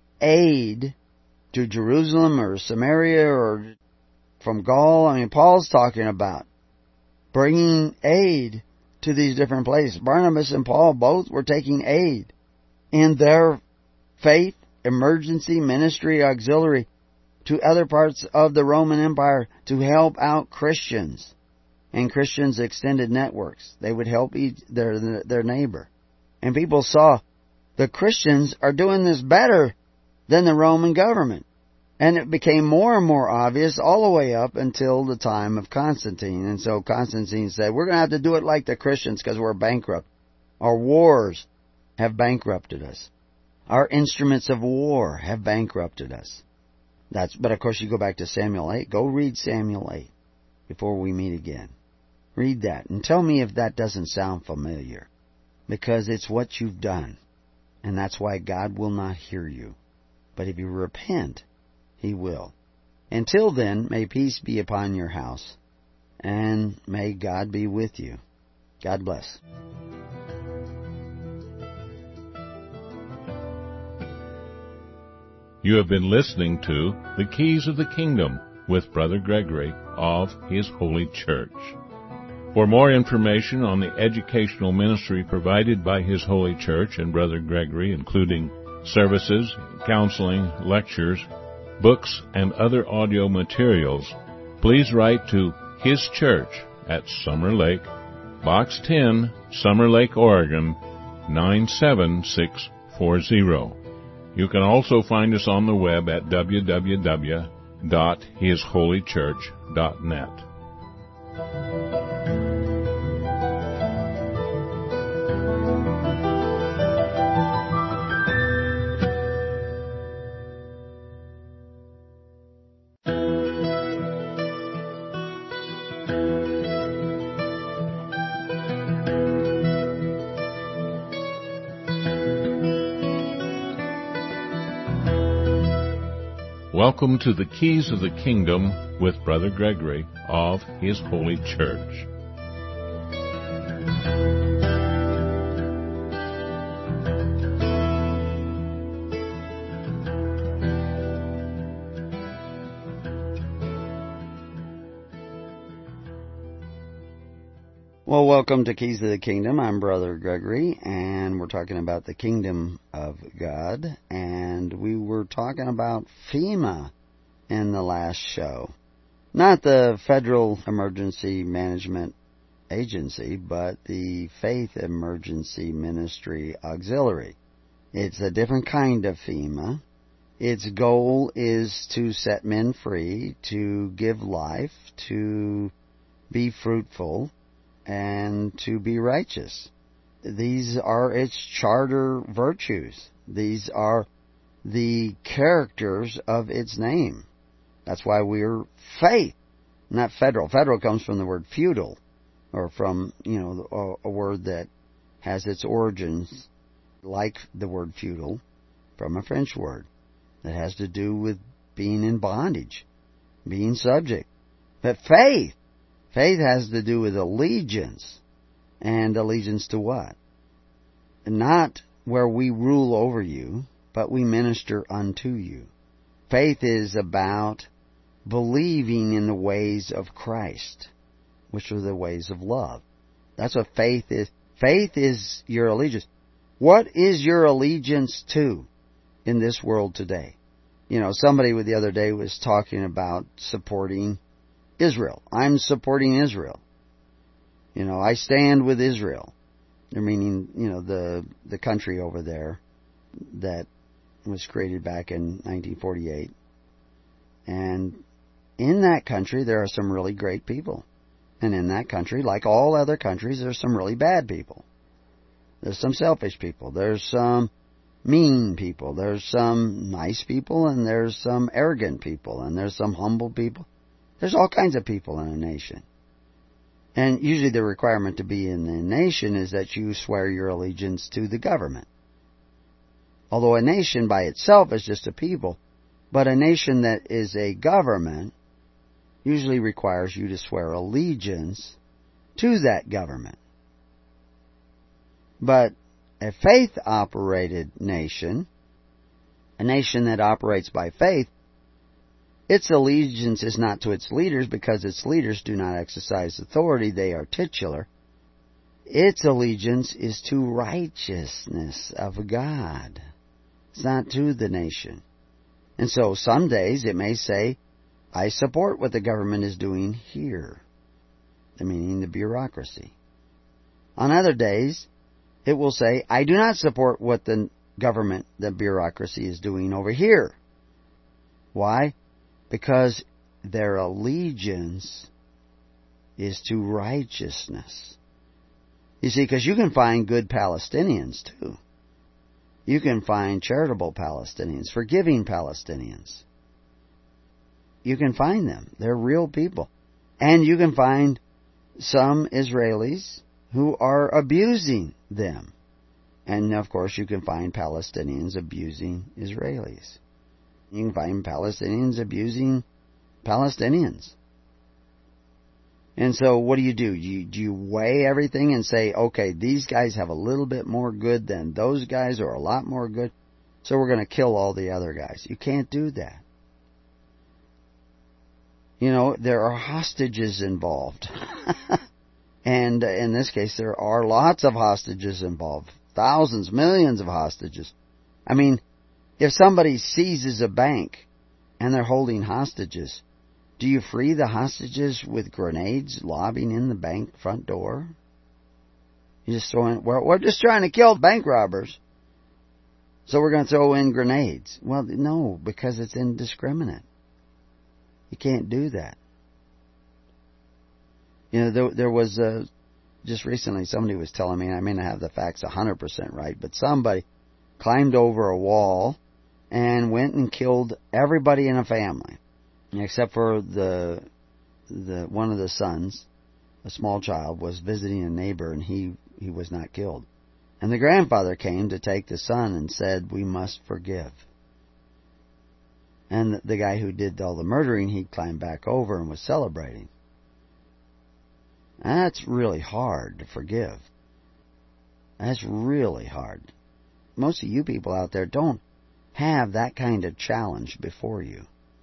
aid to Jerusalem or Samaria or from Gaul? I mean, Paul's talking about bringing aid to these different places. Barnabas and Paul both were taking aid in their faith, emergency, ministry, auxiliary to other parts of the Roman Empire to help out Christians and Christians' extended networks. They would help their neighbor. And people saw the Christians are doing this better than the Roman government. And it became more and more obvious all the way up until the time of Constantine. And so Constantine said, we're going to have to do it like the Christians because we're bankrupt. Our wars have bankrupted us. Our instruments of war have bankrupted us. But of course you go back to Samuel 8. Go read Samuel 8 before we meet again. Read that and tell me if that doesn't sound familiar. Because it's what you've done. And that's why God will not hear you. But if you repent, He will. Until then, may peace be upon your house, and may God be with you. God bless. You have been listening to The Keys of the Kingdom with Brother Gregory of His Holy Church. For more information on the educational ministry provided by His Holy Church and Brother Gregory, including services, counseling, lectures, books, and other audio materials, please write to His Church at Summer Lake, Box 10, Summer Lake, Oregon, 97640. You can also find us on the web at www.hisholychurch.net. Welcome to the Keys of the Kingdom with Brother Gregory of His Holy Church. Well, welcome to Keys of the Kingdom. I'm Brother Gregory, and we're talking about the Kingdom of God, and we were talking about FEMA in the last show. Not the Federal Emergency Management Agency, but the Faith Emergency Ministry Auxiliary. It's a different kind of FEMA. Its goal is to set men free, to give life, to be fruitful, and to be righteous. These are its charter virtues. These are the characters of its name. That's why we're faith, not federal. Federal comes from the word feudal, or from, a word that has its origins, like the word feudal, from a French word that has to do with being in bondage, being subject. But faith has to do with allegiance. And allegiance to what? Not where we rule over you, but we minister unto you. Faith is about believing in the ways of Christ, which are the ways of love. That's what faith is. Faith is your allegiance. What is your allegiance to in this world today? Somebody the other day was talking about supporting Israel. I'm supporting Israel. I stand with Israel. They're meaning, the country over there that was created back in 1948. And in that country, there are some really great people. And in that country, like all other countries, there's some really bad people. There's some selfish people. There's some mean people. There's some nice people, and there's some arrogant people, and there's some humble people. There's all kinds of people in a nation. And usually the requirement to be in the nation is that you swear your allegiance to the government. Although a nation by itself is just a people, but a nation that is a government usually requires you to swear allegiance to that government. But a faith-operated nation, a nation that operates by faith, its allegiance is not to its leaders, because its leaders do not exercise authority. They are titular. Its allegiance is to righteousness of God. It's not to the nation. And so some days it may say, I support what the government is doing here, meaning the bureaucracy. On other days, it will say, I do not support what the government, the bureaucracy, is doing over here. Why? Because their allegiance is to righteousness. You see, because you can find good Palestinians too. You can find charitable Palestinians, forgiving Palestinians. You can find them. They're real people. And you can find some Israelis who are abusing them. And of course you can find Palestinians abusing Israelis. You can find Palestinians abusing Palestinians. And so what do? Do you weigh everything and say, okay, these guys have a little bit more good than those guys, or a lot more good, so we're going to kill all the other guys? You can't do that. You know, there are hostages involved. And in this case, there are lots of hostages involved. Thousands, millions of hostages. I mean, if somebody seizes a bank and they're holding hostages, do you free the hostages with grenades lobbing in the bank front door? You just throw in, we're just trying to kill bank robbers, so we're going to throw in grenades. Well, no, because it's indiscriminate. You can't do that. You know, there was, just recently, somebody was telling me, and I may not have the facts 100% right, but somebody climbed over a wall and went and killed everybody in a family, except for the one of the sons, a small child, was visiting a neighbor, and he was not killed. And the grandfather came to take the son and said, "We must forgive." And the guy who did all the murdering, he climbed back over and was celebrating. That's really hard to forgive. That's really hard. Most of you people out there don't have that kind of challenge before you.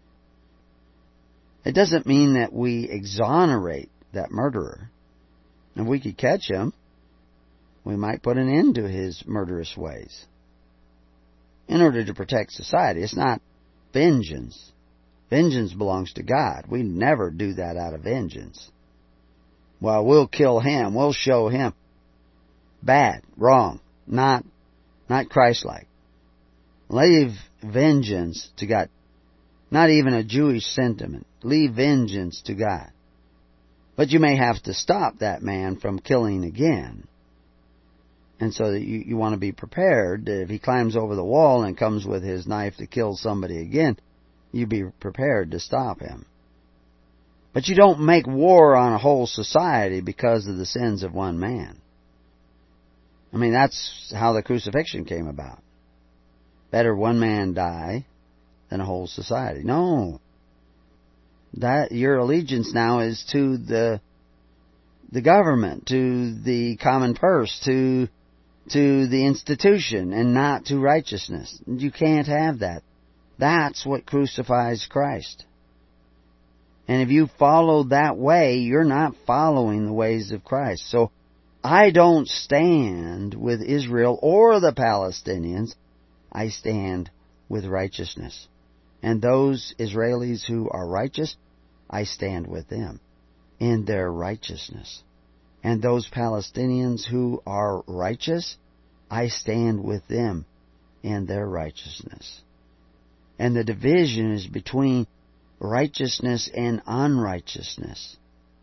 It doesn't mean that we exonerate that murderer. If we could catch him, we might put an end to his murderous ways in order to protect society. It's not vengeance. Vengeance belongs to God. We never do that out of vengeance. Well, we'll kill him. We'll show him. Bad. Wrong. Not Christ-like. Leave vengeance to God. Not even a Jewish sentiment. Leave vengeance to God. But you may have to stop that man from killing again. And so you want to be prepared that if he climbs over the wall and comes with his knife to kill somebody again, you be prepared to stop him. But you don't make war on a whole society because of the sins of one man. I mean, that's how the crucifixion came about. Better one man die than a whole society. No. That your allegiance now is to the government, to the common purse, to the institution, and not to righteousness. You can't have that. That's what crucifies Christ. And if you follow that way, you're not following the ways of Christ. So I don't stand with Israel or the Palestinians. I stand with righteousness. And those Israelis who are righteous, I stand with them in their righteousness. And those Palestinians who are righteous, I stand with them in their righteousness. And the division is between righteousness and unrighteousness.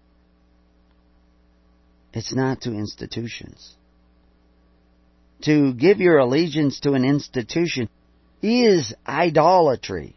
It's not to institutions. To give your allegiance to an institution is idolatry.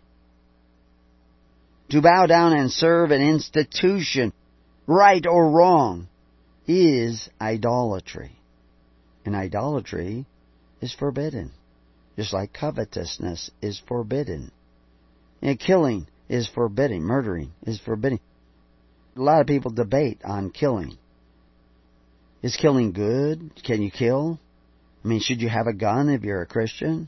To bow down and serve an institution, right or wrong, is idolatry. And idolatry is forbidden. Just like covetousness is forbidden. And killing is forbidden. Murdering is forbidden. A lot of people debate on killing. Is killing good? Can you kill? I mean, should you have a gun if you're a Christian?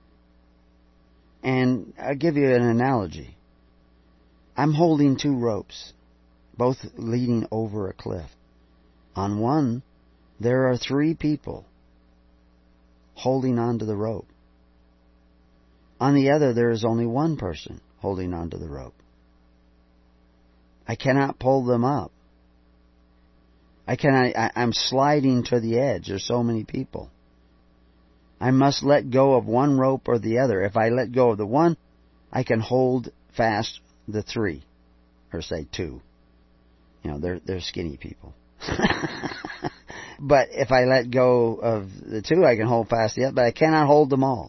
And I'll give you an analogy. I'm holding two ropes, both leading over a cliff. On one, there are 3 people holding onto the rope. On the other, there is only one person holding onto the rope. I cannot pull them up. I'm sliding to the edge. There's so many people. I must let go of one rope or the other. If I let go of the one, I can hold fast the 3, or say 2. You know, they're skinny people. But if I let go of the 2, I can hold fast the other, but I cannot hold them all.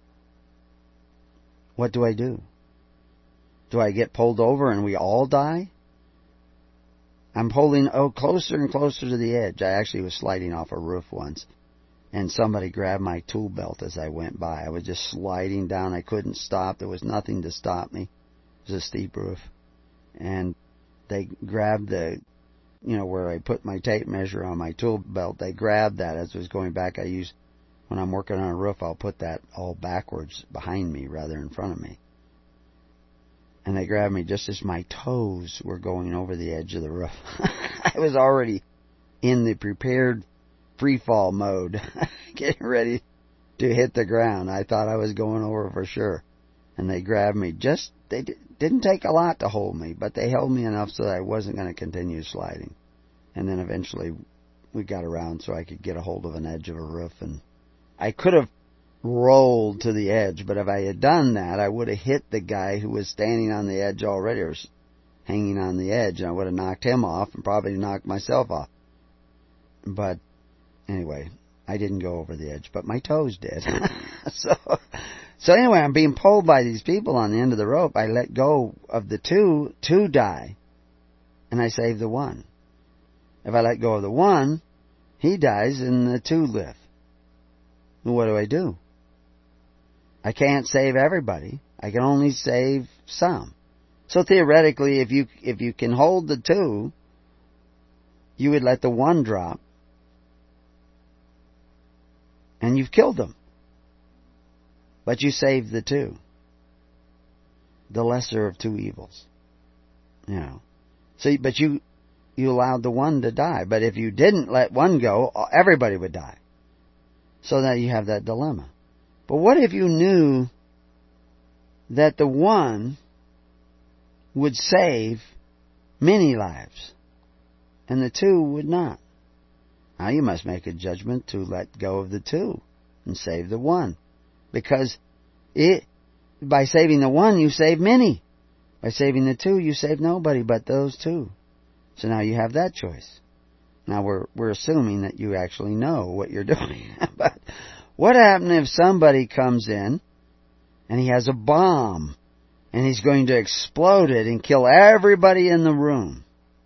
What do I do? Do I get pulled over and we all die? I'm pulling closer and closer to the edge. I actually was sliding off a roof once, and somebody grabbed my tool belt as I went by. I was just sliding down. I couldn't stop. There was nothing to stop me. It was a steep roof. and they grabbed the, where I put my tape measure on my tool belt. They grabbed that as I was going back. When I'm working on a roof, I'll put that all backwards behind me rather than in front of me. And they grabbed me just as my toes were going over the edge of the roof. I was already in the prepared free fall mode, getting ready to hit the ground. I thought I was going over for sure. And they grabbed me. They didn't take a lot to hold me, but they held me enough so that I wasn't going to continue sliding. And then eventually we got around so I could get a hold of an edge of a roof. And I could have rolled to the edge, but if I had done that, I would have hit the guy who was standing on the edge already, or hanging on the edge, and I would have knocked him off and probably knocked myself off. But anyway, I didn't go over the edge, but my toes did. So anyway, I'm being pulled by these people on the end of the rope. I let go of the two die, and I save the one. If I let go of the one, he dies and the two live. Well, what do? I can't save everybody. I can only save some. So theoretically, if you can hold the two, you would let the one drop, and you've killed them. But you saved the two. The lesser of two evils. So, but you allowed the one to die. But if you didn't let one go, everybody would die. So now you have that dilemma. But what if you knew that the one would save many lives, and the two would not? Now you must make a judgment to let go of the two and save the one. Because by saving the one, you save many. By saving the two, you save nobody but those two. So now you have that choice. Now we're assuming that you actually know what you're doing. But what happens if somebody comes in and he has a bomb and he's going to explode it and kill everybody in the room?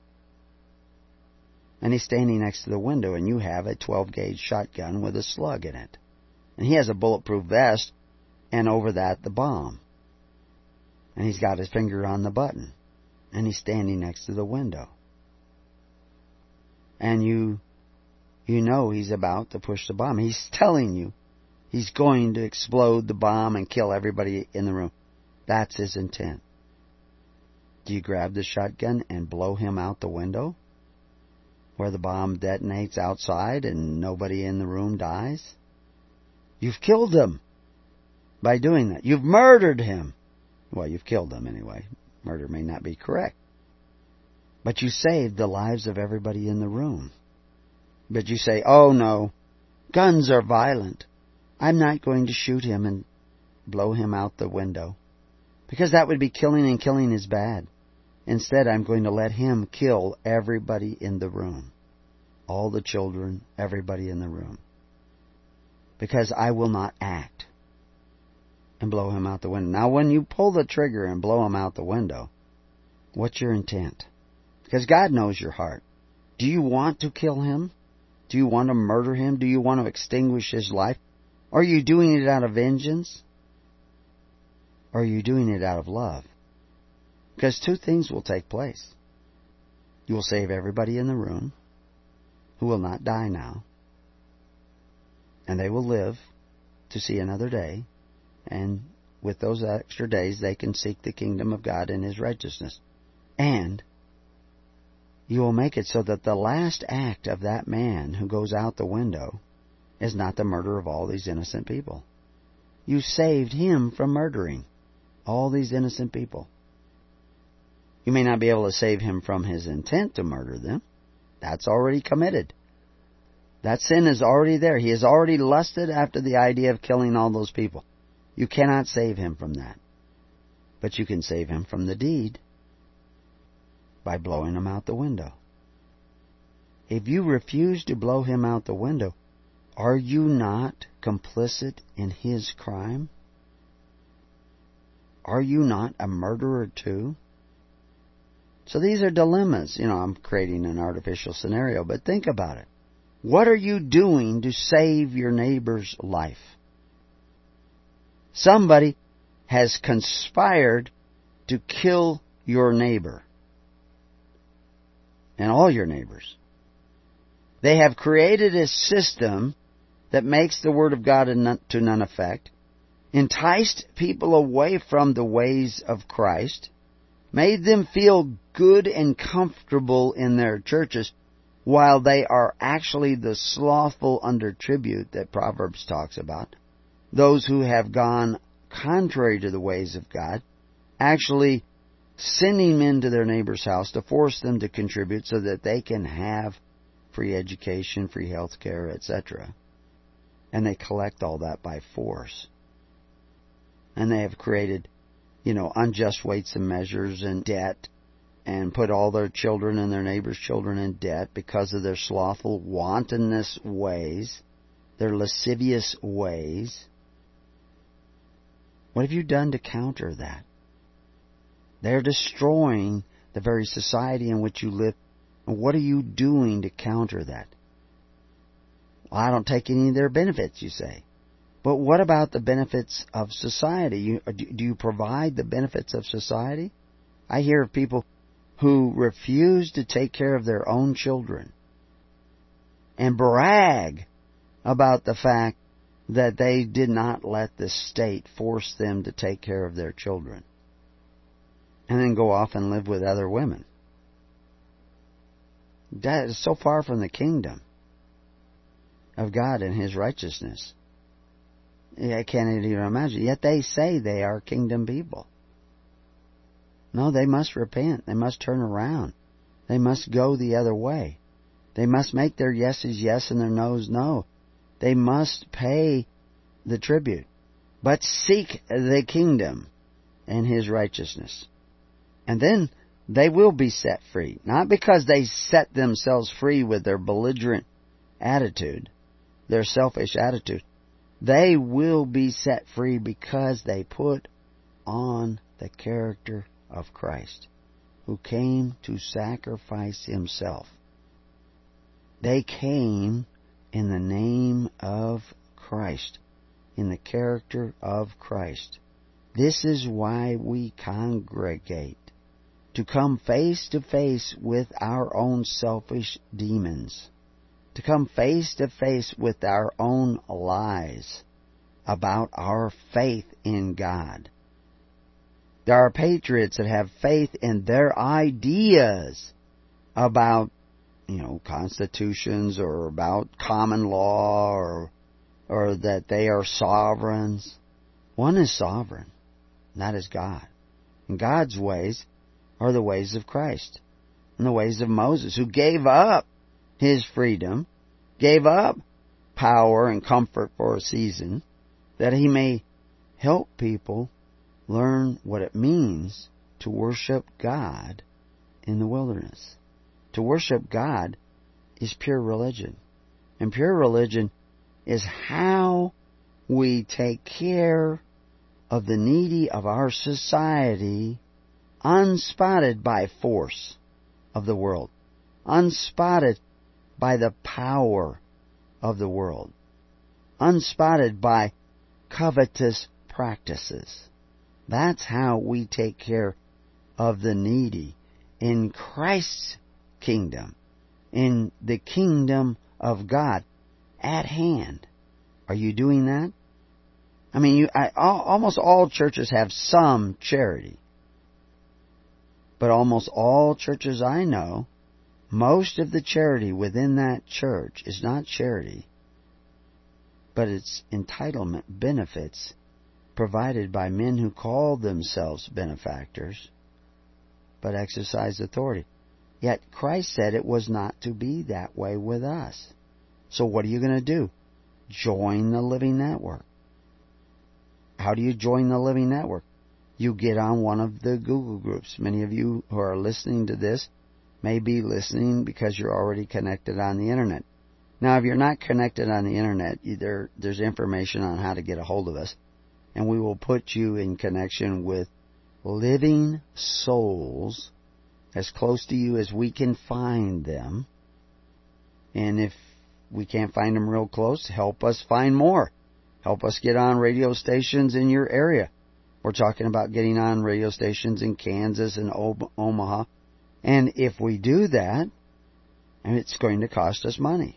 And he's standing next to the window and you have a 12-gauge shotgun with a slug in it. And he has a bulletproof vest, and over that, the bomb. And he's got his finger on the button. And he's standing next to the window. And you know he's about to push the bomb. He's telling you he's going to explode the bomb and kill everybody in the room. That's his intent. Do you grab the shotgun and blow him out the window, where the bomb detonates outside and nobody in the room dies? You've killed him by doing that. You've murdered him. Well, you've killed him anyway. Murder may not be correct. But you saved the lives of everybody in the room. But you say, oh no, guns are violent. I'm not going to shoot him and blow him out the window, because that would be killing, and killing is bad. Instead, I'm going to let him kill everybody in the room. All the children, everybody in the room. Because I will not act and blow him out the window. Now, when you pull the trigger and blow him out the window, what's your intent? Because God knows your heart. Do you want to kill him? Do you want to murder him? Do you want to extinguish his life? Are you doing it out of vengeance? Or are you doing it out of love? Because two things will take place. You will save everybody in the room who will not die now. And they will live to see another day. And with those extra days, they can seek the kingdom of God and His righteousness. And you will make it so that the last act of that man who goes out the window is not the murder of all these innocent people. You saved him from murdering all these innocent people. You may not be able to save him from his intent to murder them. That's already committed. That sin is already there. He has already lusted after the idea of killing all those people. You cannot save him from that. But you can save him from the deed by blowing him out the window. If you refuse to blow him out the window, are you not complicit in his crime? Are you not a murderer too? So these are dilemmas. I'm creating an artificial scenario, but think about it. What are you doing to save your neighbor's life? Somebody has conspired to kill your neighbor. and all your neighbors. They have created a system that makes the Word of God to none effect, enticed people away from the ways of Christ, made them feel good and comfortable in their churches, while they are actually the slothful under tribute that Proverbs talks about. Those who have gone contrary to the ways of God, actually sending men to their neighbor's house to force them to contribute so that they can have free education, free health care, etc. And they collect all that by force. And they have created, unjust weights and measures and debt, and put all their children and their neighbors' children in debt because of their slothful wantonness ways, their lascivious ways. What have you done to counter that? They're destroying the very society in which you live. And what are you doing to counter that? Well, I don't take any of their benefits, you say. But what about the benefits of society? Do you provide the benefits of society? I hear of people who refuse to take care of their own children and brag about the fact that they did not let the state force them to take care of their children, and then go off and live with other women. That is so far from the kingdom of God and His righteousness. I can't even imagine. Yet they say they are kingdom people. No, they must repent. They must turn around. They must go the other way. They must make their yeses yes and their nos no. They must pay the tribute. But seek the kingdom and His righteousness. And then they will be set free. Not because they set themselves free with their belligerent attitude, their selfish attitude. They will be set free because they put on the character of Christ, who came to sacrifice Himself. They came in the name of Christ, in the character of Christ. This is why we congregate, to come face to face with our own selfish demons, to come face to face with our own lies about our faith in God. There are patriots that have faith in their ideas about, constitutions or about common law or that they are sovereigns. One is sovereign, and that is God. And God's ways are the ways of Christ and the ways of Moses, who gave up his freedom, gave up power and comfort for a season, that he may help people learn what it means to worship God in the wilderness. To worship God is pure religion. And pure religion is how we take care of the needy of our society, unspotted by force of the world, unspotted by the power of the world, unspotted by covetous practices. That's how we take care of the needy in Christ's kingdom, in the kingdom of God at hand. Are you doing that? I mean, almost all churches have some charity. But almost all churches I know, most of the charity within that church is not charity, but it's entitlement benefits provided by men who call themselves benefactors, but exercise authority. Yet Christ said it was not to be that way with us. So what are you going to do? Join the Living Network. How do you join the Living Network? You get on one of the Google groups. Many of you who are listening to this may be listening because you're already connected on the Internet. Now, if you're not connected on the Internet, there's information on how to get a hold of us, and we will put you in connection with living souls as close to you as we can find them. And if we can't find them real close, help us find more. Help us get on radio stations in your area. We're talking about getting on radio stations in Kansas and Omaha. And if we do that, And it's going to cost us money.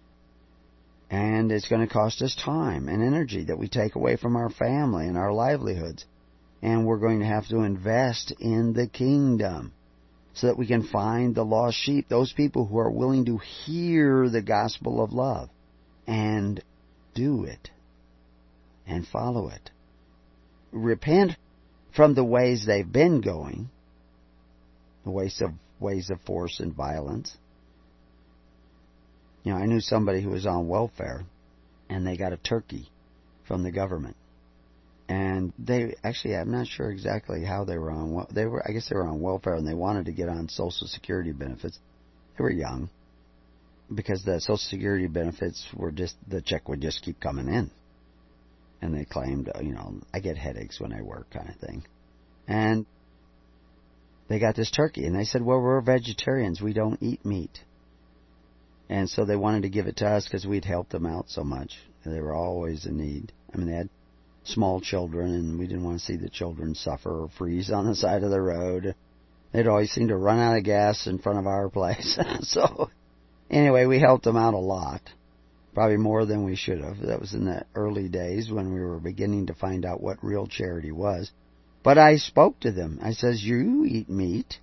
And it's going to cost us time and energy that we take away from our family and our livelihoods. And we're going to have to invest in the kingdom so that we can find the lost sheep, those people who are willing to hear the gospel of love and do it and follow it. Repent from the ways they've been going, the ways of force and violence. You know, I knew somebody who was on welfare, and they got a turkey from the government. And they actually, I'm not sure exactly how they were on. I guess they were on welfare, and they wanted to get on Social Security benefits. They were young, because the Social Security benefits were just, the check would just keep coming in. And they claimed, I get headaches when I work, kind of thing. And they got this turkey, and they said, well, we're vegetarians, we don't eat meat. And so they wanted to give it to us because we'd helped them out so much. They were always in need. I mean, they had small children, and we didn't want to see the children suffer or freeze on the side of the road. They'd always seem to run out of gas in front of our place. So, anyway, we helped them out a lot. Probably more than we should have. That was in the early days when we were beginning to find out what real charity was. But I spoke to them. I says, you eat meat.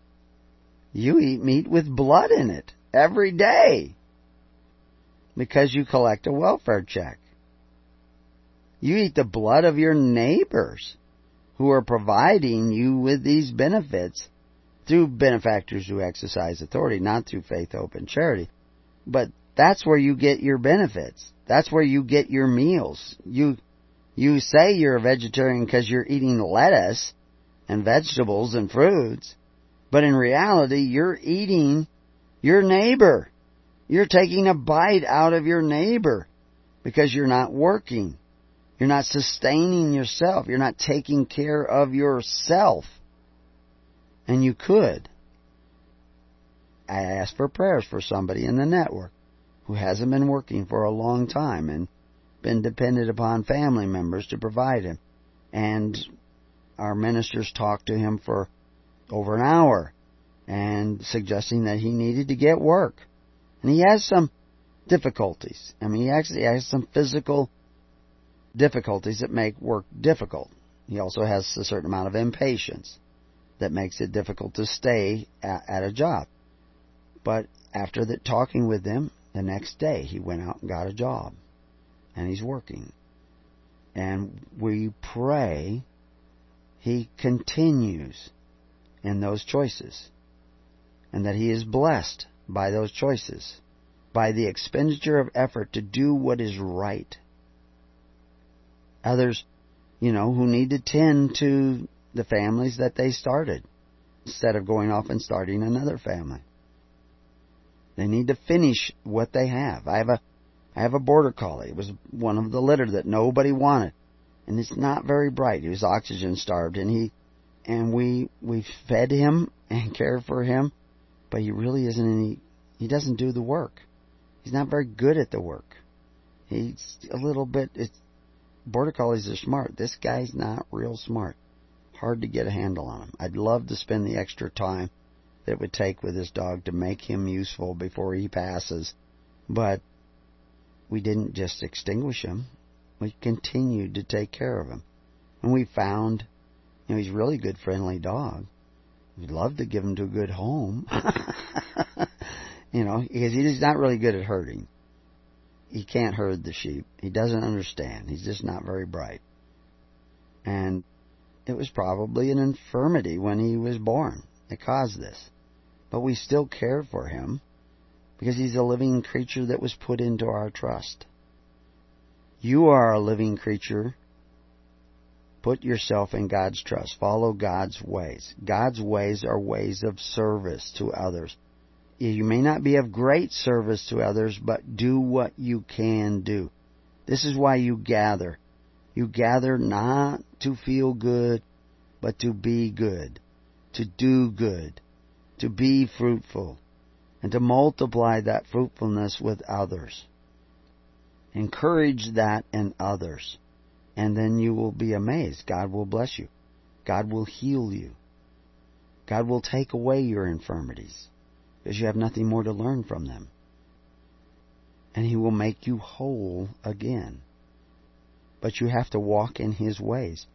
You eat meat with blood in it every day because you collect a welfare check. You eat the blood of your neighbors who are providing you with these benefits through benefactors who exercise authority, not through faith, hope, and charity. But that's where you get your benefits. That's where you get your meals. You say you're a vegetarian because you're eating lettuce and vegetables and fruits, but in reality, you're eating your neighbor. You're taking a bite out of your neighbor because you're not working. You're not sustaining yourself. You're not taking care of yourself. And you could. I asked for prayers for somebody in the network who hasn't been working for a long time and been dependent upon family members to provide him. And our ministers talked to him for over an hour and suggesting that he needed to get work. And he has some difficulties. I mean, he actually has some physical difficulties that make work difficult. He also has a certain amount of impatience that makes it difficult to stay at a job. But after talking with them, the next day he went out and got a job. And he's working. And we pray he continues in those choices. And that he is blessed by those choices. By the expenditure of effort to do what is right. Others, who need to tend to the families that they started instead of going off and starting another family. They need to finish what they have. I have a border collie. It was one of the litter that nobody wanted. And it's not very bright. He was oxygen starved, and we fed him and cared for him, but he really he doesn't do the work. He's not very good at the work. He's a little bit, border collies are smart. This guy's not real smart. Hard to get a handle on him. I'd love to spend the extra time that it would take with this dog to make him useful before he passes. But we didn't just extinguish him. We continued to take care of him. And we found, he's a really good, friendly dog. We'd love to give him to a good home. Because he's not really good at herding. He can't herd the sheep. He doesn't understand. He's just not very bright. And it was probably an infirmity when he was born that caused this. But we still cared for him because he's a living creature that was put into our trust. You are a living creature. Put yourself in God's trust. Follow God's ways. God's ways are ways of service to others. You may not be of great service to others, but do what you can do. This is why you gather. You gather not to feel good, but to be good, to do good, to be fruitful, and to multiply that fruitfulness with others. Encourage that in others, and then you will be amazed. God will bless you. God will heal you. God will take away your infirmities. because you have nothing more to learn from them. And He will make you whole again. But you have to walk in His ways.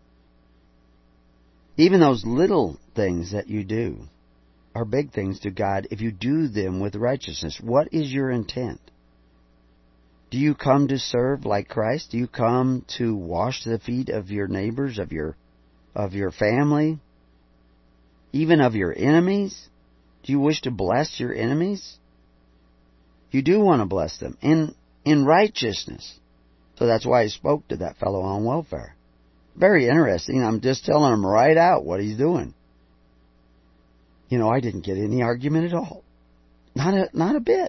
Even those little things that you do are big things to God if you do them with righteousness. What is your intent? Do you come to serve like Christ? Do you come to wash the feet of your neighbors, of your family, even of your enemies? Do you wish to bless your enemies? You do want to bless them in righteousness. So that's why I spoke to that fellow on welfare. Very interesting. I'm just telling him right out what he's doing. You know, I didn't get any argument at all. Not a bit.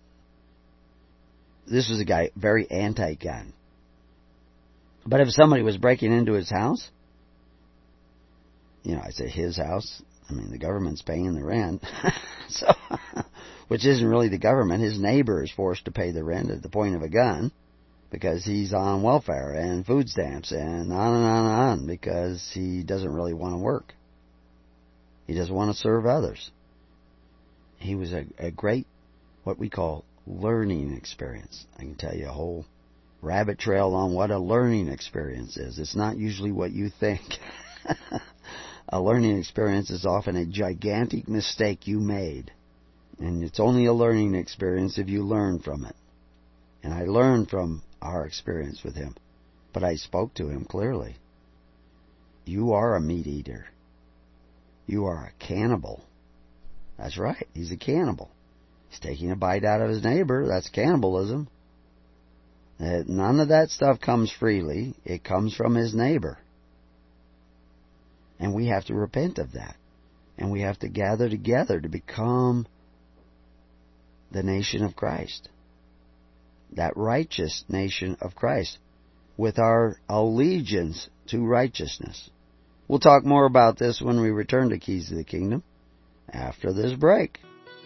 This was a guy very anti-gun. But if somebody was breaking into his house, you know, I say his house. I mean, the government's paying the rent. So, which isn't really the government. His neighbor is forced to pay the rent at the point of a gun because he's on welfare and food stamps and on and on and on because he doesn't really want to work. He doesn't want to serve others. He was a great, what we call, learning experience. I can tell you a whole rabbit trail on what a learning experience is. It's not usually what you think. A learning experience is often a gigantic mistake you made. And it's only a learning experience if you learn from it. And I learned from our experience with him. But I spoke to him clearly. You are a meat eater. You are a cannibal. That's right, he's a cannibal. He's taking a bite out of his neighbor. That's cannibalism. None of that stuff comes freely. It comes from his neighbor. And we have to repent of that. And we have to gather together to become the nation of Christ. That righteous nation of Christ. With our allegiance to righteousness. We'll talk more about this when we return to Keys of the Kingdom after this break.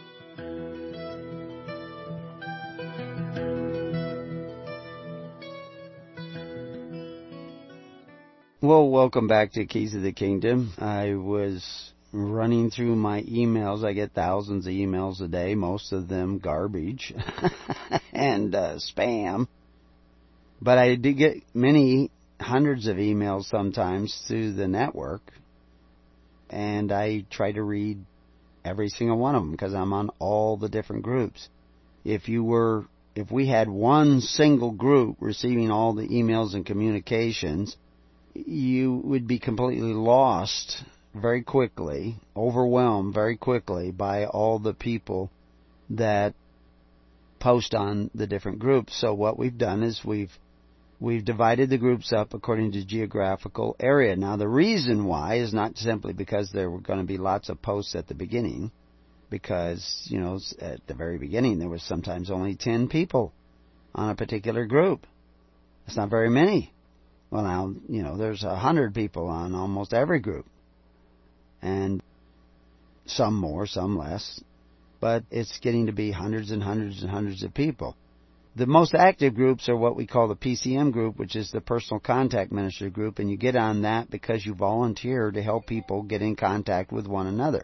Well, welcome back to Keys of the Kingdom. I was running through my emails. I get thousands of emails a day, most of them garbage and spam. But I do get many hundreds of emails sometimes through the network, and I try to read every single one of them because I'm on all the different groups. If we had one single group receiving all the emails and communications, you would be completely lost very quickly, overwhelmed very quickly by all the people that post on the different groups. So what we've done is we've divided the groups up according to geographical area. Now, the reason why is not simply because there were going to be lots of posts at the beginning, because, you know, at the very beginning there was sometimes only 10 people on a particular group. That's not very many. Well, now, you know, there's 100 people on almost every group. And some more, some less. But it's getting to be hundreds and hundreds and hundreds of people. The most active groups are what we call the PCM group, which is the Personal Contact Ministry group, and you get on that because you volunteer to help people get in contact with one another.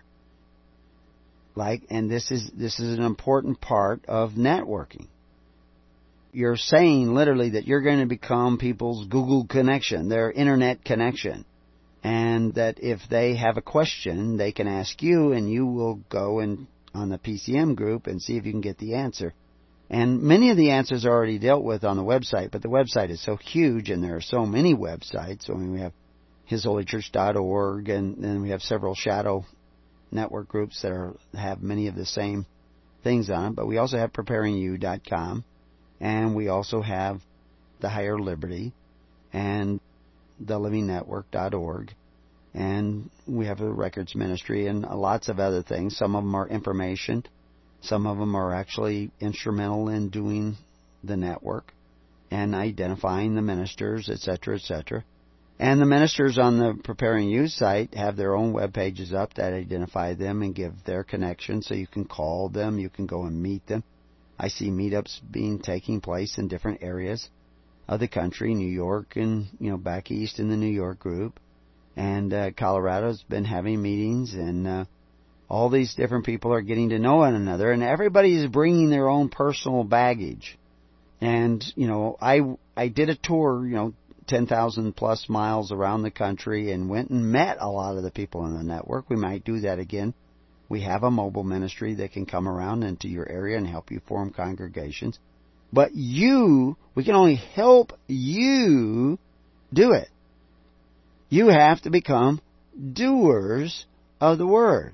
And this is an important part of networking. You're saying literally that you're going to become people's Google connection, their internet connection, and that if they have a question, they can ask you, and you will go on the PCM group and see if you can get the answer. And many of the answers are already dealt with on the website, but the website is so huge and there are so many websites. I mean, we have hisholychurch.org, and then we have several shadow network groups that have many of the same things on it. But we also have preparingyou.com, and we also have the Higher Liberty and the livingnetwork.org, and we have a records ministry and lots of other things. Some of them are information. Some of them are actually instrumental in doing the network and identifying the ministers, etc., etc. And the ministers on the Preparing You site have their own web pages up that identify them and give their connection, so you can call them, you can go and meet them. I see meetups taking place in different areas of the country, New York and, you know, back east in the New York group. And Colorado's been having meetings, and All these different people are getting to know one another, and everybody is bringing their own personal baggage. And, I did a tour, 10,000 plus miles around the country and went and met a lot of the people in the network. We might do that again. We have a mobile ministry that can come around into your area and help you form congregations. But we can only help you do it. You have to become doers of the Word.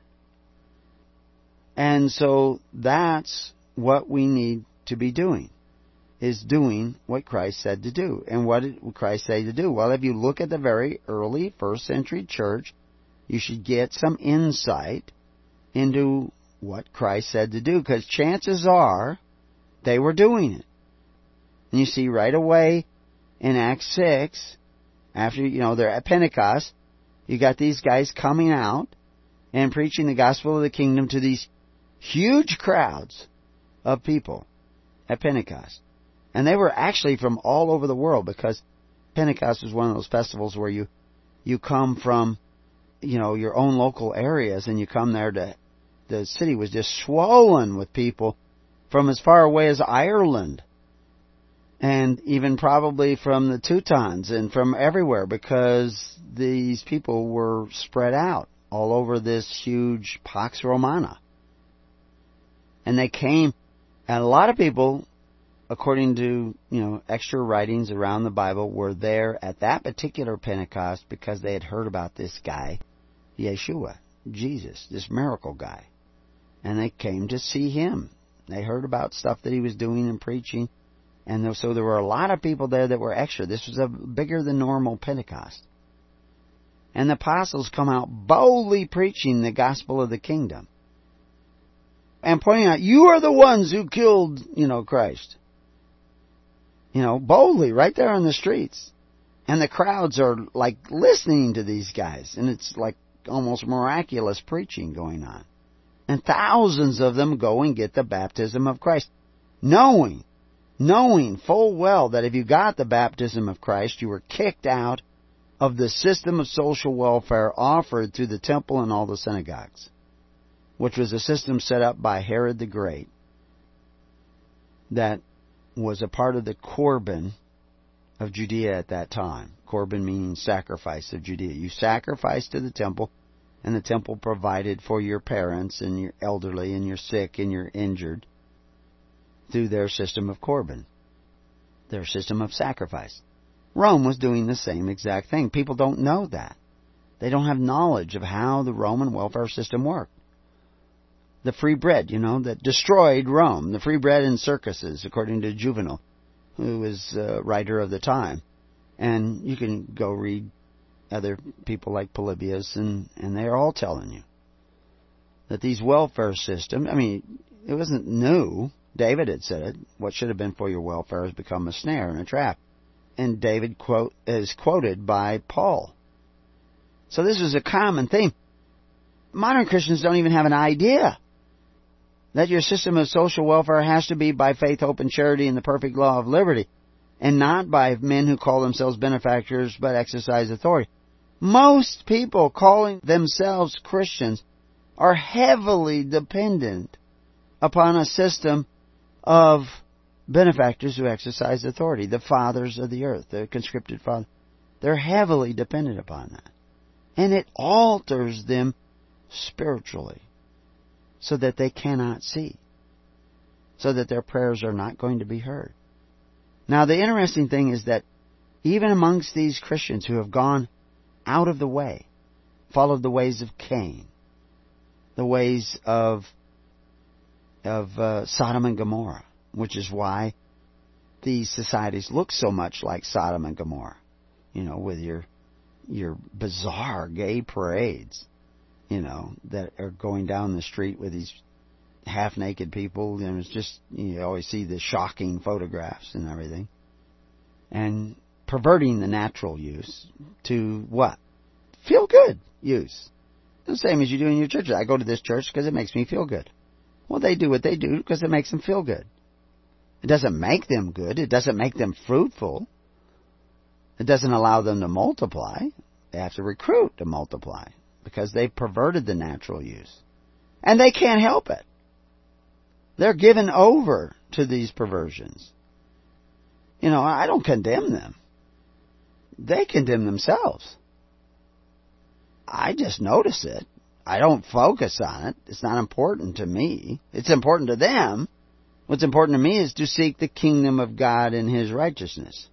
And so that's what we need to be doing, is doing what Christ said to do. And what did Christ say to do? Well, if you look at the very early first century church, you should get some insight into what Christ said to do, because chances are they were doing it. And you see right away in Acts 6, after, they're at Pentecost, you got these guys coming out and preaching the gospel of the kingdom to these huge crowds of people at Pentecost. And they were actually from all over the world, because Pentecost was one of those festivals where you come from, your own local areas, and you come there the city was just swollen with people from as far away as Ireland, and even probably from the Teutons and from everywhere, because these people were spread out all over this huge Pax Romana. And they came, and a lot of people, according to, extra writings around the Bible, were there at that particular Pentecost because they had heard about this guy, Yeshua, Jesus, this miracle guy. And they came to see him. They heard about stuff that he was doing and preaching. And so there were a lot of people there that were extra. This was a bigger than normal Pentecost. And the apostles come out boldly preaching the gospel of the kingdom. And pointing out, you are the ones who killed, Christ. Boldly, right there on the streets. And the crowds are like listening to these guys. And it's like almost miraculous preaching going on. And thousands of them go and get the baptism of Christ. Knowing full well that if you got the baptism of Christ, you were kicked out of the system of social welfare offered through the temple and all the synagogues, which was a system set up by Herod the Great that was a part of the Corban of Judea at that time. Corban meaning sacrifice of Judea. You sacrificed to the temple, and the temple provided for your parents and your elderly and your sick and your injured through their system of Corban, their system of sacrifice. Rome was doing the same exact thing. People don't know that. They don't have knowledge of how the Roman welfare system worked. The free bread, that destroyed Rome. The free bread and circuses, according to Juvenal, who was a writer of the time. And you can go read other people like Polybius, and they're all telling you that these welfare systems, it wasn't new. David had said it. What should have been for your welfare has become a snare and a trap. And David is quoted by Paul. So this is a common theme. Modern Christians don't even have an idea that your system of social welfare has to be by faith, hope, and charity in the perfect law of liberty, and not by men who call themselves benefactors but exercise authority. Most people calling themselves Christians are heavily dependent upon a system of benefactors who exercise authority, the fathers of the earth, the conscripted fathers. They're heavily dependent upon that. And it alters them spiritually so that they cannot see, so that their prayers are not going to be heard. Now, the interesting thing is that even amongst these Christians who have gone out of the way, followed the ways of Cain, the ways of Sodom and Gomorrah, which is why these societies look so much like Sodom and Gomorrah, with your bizarre gay parades, that are going down the street with these half-naked people. It's just, you always see the shocking photographs and everything. And perverting the natural use to what? Feel good use. The same as you do in your church. I go to this church because it makes me feel good. Well, they do what they do because it makes them feel good. It doesn't make them good. It doesn't make them fruitful. It doesn't allow them to multiply. They have to recruit to multiply because they've perverted the natural use. And they can't help it. They're given over to these perversions. I don't condemn them. They condemn themselves. I just notice it. I don't focus on it. It's not important to me. It's important to them. What's important to me is to seek the kingdom of God and His righteousness.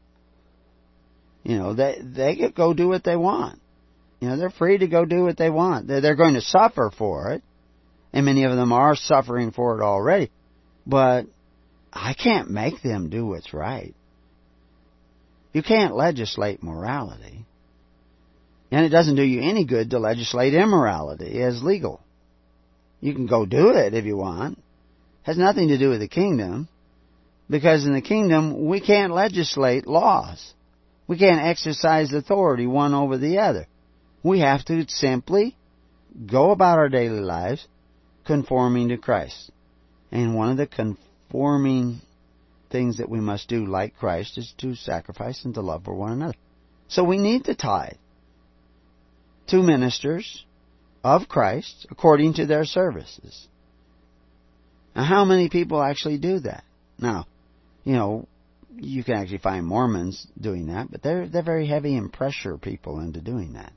They can go do what they want. They're free to go do what they want. They're going to suffer for it. And many of them are suffering for it already. But I can't make them do what's right. You can't legislate morality. And it doesn't do you any good to legislate immorality as legal. You can go do it if you want. It has nothing to do with the kingdom. Because in the kingdom, we can't legislate laws. We can't exercise authority one over the other. We have to simply go about our daily lives conforming to Christ. And one of the conforming things that we must do like Christ is to sacrifice and to love for one another. So we need to tithe to ministers of Christ according to their services. Now, how many people actually do that? Now, you can actually find Mormons doing that, but they're very heavy and pressure people into doing that.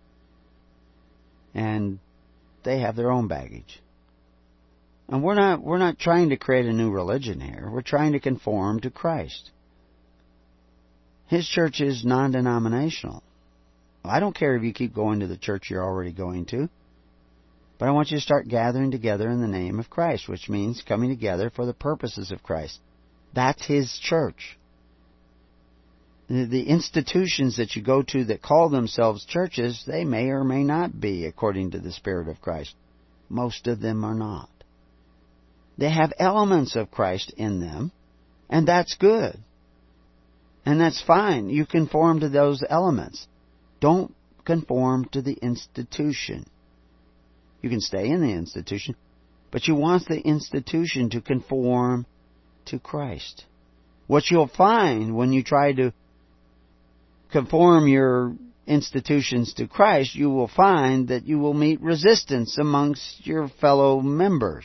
And they have their own baggage. And we're not trying to create a new religion here. We're trying to conform to Christ. His church is non-denominational. I don't care if you keep going to the church you're already going to. But I want you to start gathering together in the name of Christ, which means coming together for the purposes of Christ. That's His church. The institutions that you go to that call themselves churches, they may or may not be according to the Spirit of Christ. Most of them are not. They have elements of Christ in them, and that's good. And that's fine. You conform to those elements. Don't conform to the institution. You can stay in the institution, but you want the institution to conform to Christ. What you'll find when you try to conform your institutions to Christ, you will find that you will meet resistance amongst your fellow members.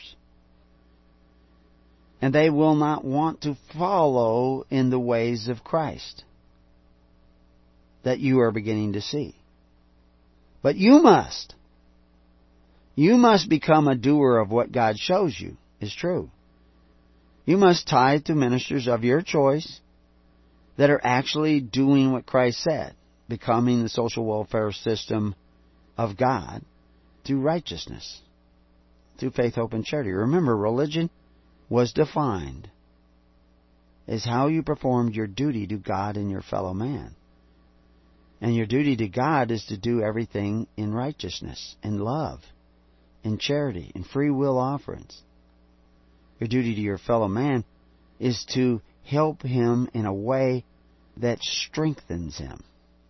And they will not want to follow in the ways of Christ that you are beginning to see. But you must. You must become a doer of what God shows you is true. You must tithe to ministers of your choice that are actually doing what Christ said, becoming the social welfare system of God through righteousness, through faith, hope, and charity. Remember, religion was defined as how you performed your duty to God and your fellow man. And your duty to God is to do everything in righteousness, in love, in charity, in free will offerings. Your duty to your fellow man is to help him in a way that strengthens him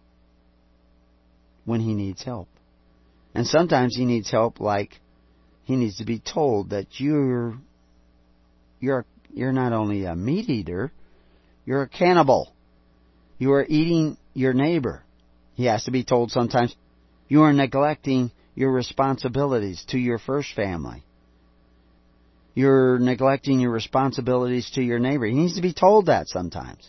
when he needs help. And sometimes he needs help like he needs to be told that you're not only a meat eater, you're a cannibal. You are eating your neighbor. He has to be told sometimes you are neglecting your responsibilities to your first family. You're neglecting your responsibilities to your neighbor. He needs to be told that sometimes.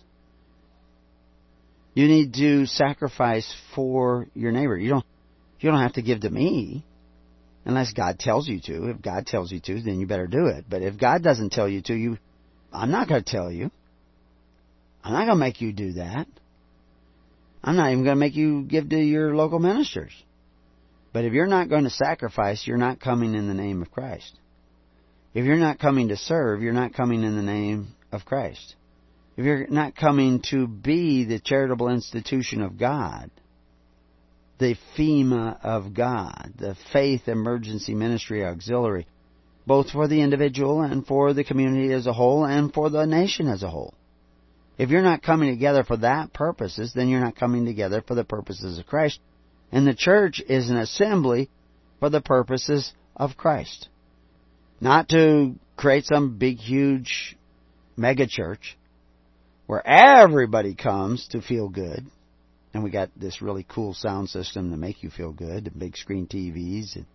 You need to sacrifice for your neighbor. You don't have to give to me unless God tells you to. If God tells you to, then you better do it. But if God doesn't tell you to, I'm not going to tell you. I'm not going to make you do that. I'm not even going to make you give to your local ministers. But if you're not going to sacrifice, you're not coming in the name of Christ. If you're not coming to serve, you're not coming in the name of Christ. If you're not coming to be the charitable institution of God, the FEMA of God, the Faith Emergency Ministry Auxiliary, both for the individual and for the community as a whole and for the nation as a whole. If you're not coming together for that purposes, then you're not coming together for the purposes of Christ. And the church is an assembly for the purposes of Christ. Not to create some big, huge mega church where everybody comes to feel good. And we got this really cool sound system to make you feel good, and big screen TVs,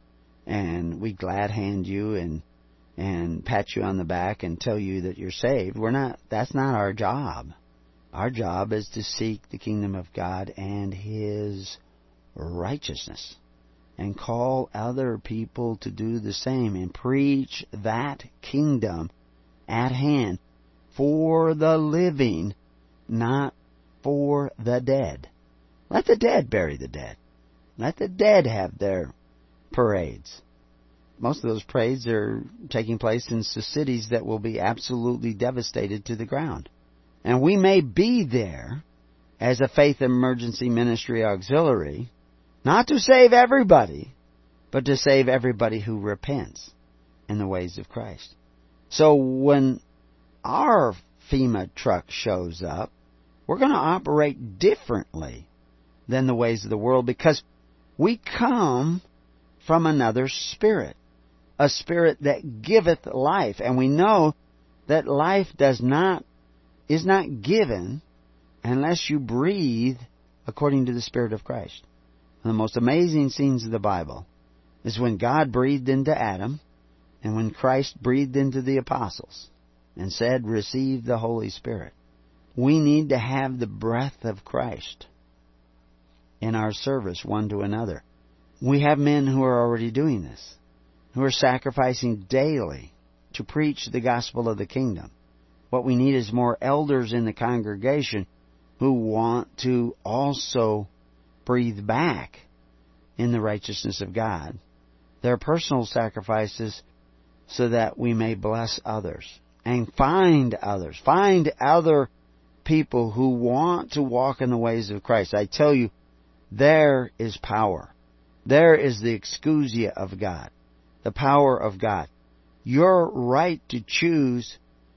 and we glad hand you and pat you on the back and tell you that you're saved. That's not our job. Our job is to seek the kingdom of God and His righteousness, and call other people to do the same and preach that kingdom at hand for the living, not for the dead. Let the dead bury the dead. Let the dead have their parades. Most of those parades are taking place in cities that will be absolutely devastated to the ground. And we may be there as a faith emergency ministry auxiliary, not to save everybody, but to save everybody who repents in the ways of Christ. So when our FEMA truck shows up, we're going to operate differently than the ways of the world, because we come from another spirit, a spirit that giveth life. And we know that life is not given unless you breathe according to the Spirit of Christ. One of the most amazing scenes of the Bible is when God breathed into Adam and when Christ breathed into the apostles and said, "Receive the Holy Spirit." We need to have the breath of Christ in our service one to another. We have men who are already doing this, who are sacrificing daily to preach the gospel of the kingdom. What we need is more elders in the congregation who want to also breathe back in the righteousness of God their personal sacrifices, so that we may bless others and find other people who want to walk in the ways of Christ. I tell you, there is power. There is the exousia of God, the power of God. Your right to choose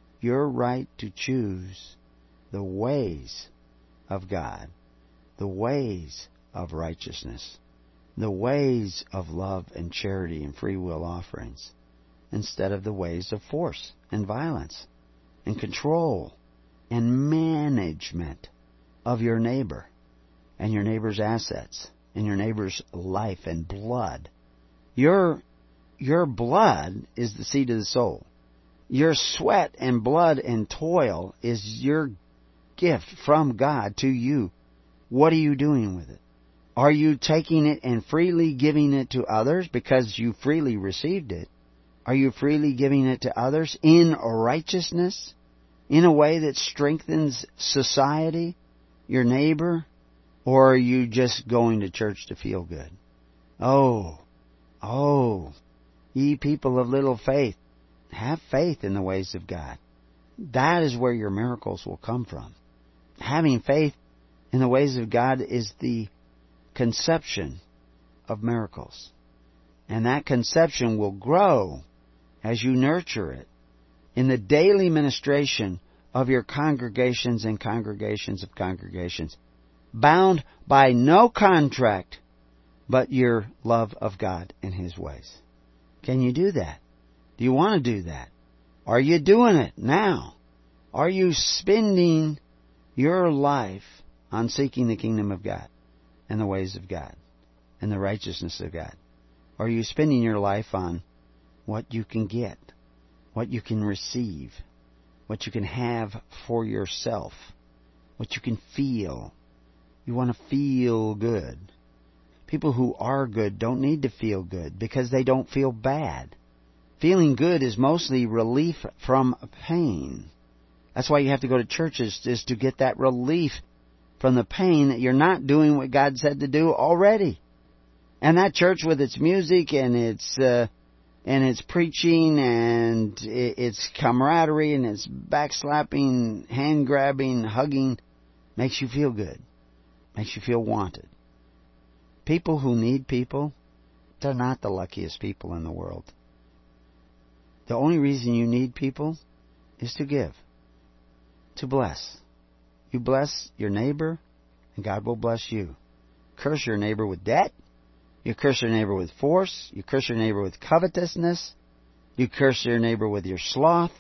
the ways of God, the ways of righteousness, the ways of love and charity and free will offerings, instead of the ways of force and violence and control and management of your neighbor and your neighbor's assets and your neighbor's life and blood. Your blood is the seed of the soul. Your sweat and blood and toil is your gift from God to you. What are you doing with it? Are you taking it and freely giving it to others because you freely received it? Are you freely giving it to others in righteousness, in a way that strengthens society, your neighbor? Or are you just going to church to feel good? Oh, ye people of little faith, have faith in the ways of God. That is where your miracles will come from. Having faith in the ways of God is the conception of miracles. And that conception will grow as you nurture it in the daily ministration of your congregations and congregations of congregations, bound by no contract but your love of God and His ways. Can you do that? Do you want to do that? Are you doing it now? Are you spending your life on seeking the kingdom of God and the ways of God and the righteousness of God? Or are you spending your life on what you can get, what you can receive, what you can have for yourself, what you can feel? You want to feel good. People who are good don't need to feel good because they don't feel bad. Feeling good is mostly relief from pain. That's why you have to go to churches, is to get that relief from the pain that you're not doing what God said to do already. And that church, with its music and its preaching and its camaraderie and its backslapping, hand-grabbing, hugging, makes you feel good. Makes you feel wanted. People who need people, they're not the luckiest people in the world. The only reason you need people is to give, to bless. You bless your neighbor, and God will bless you. Curse your neighbor with debt. You curse your neighbor with force. You curse your neighbor with covetousness. You curse your neighbor with your sloth.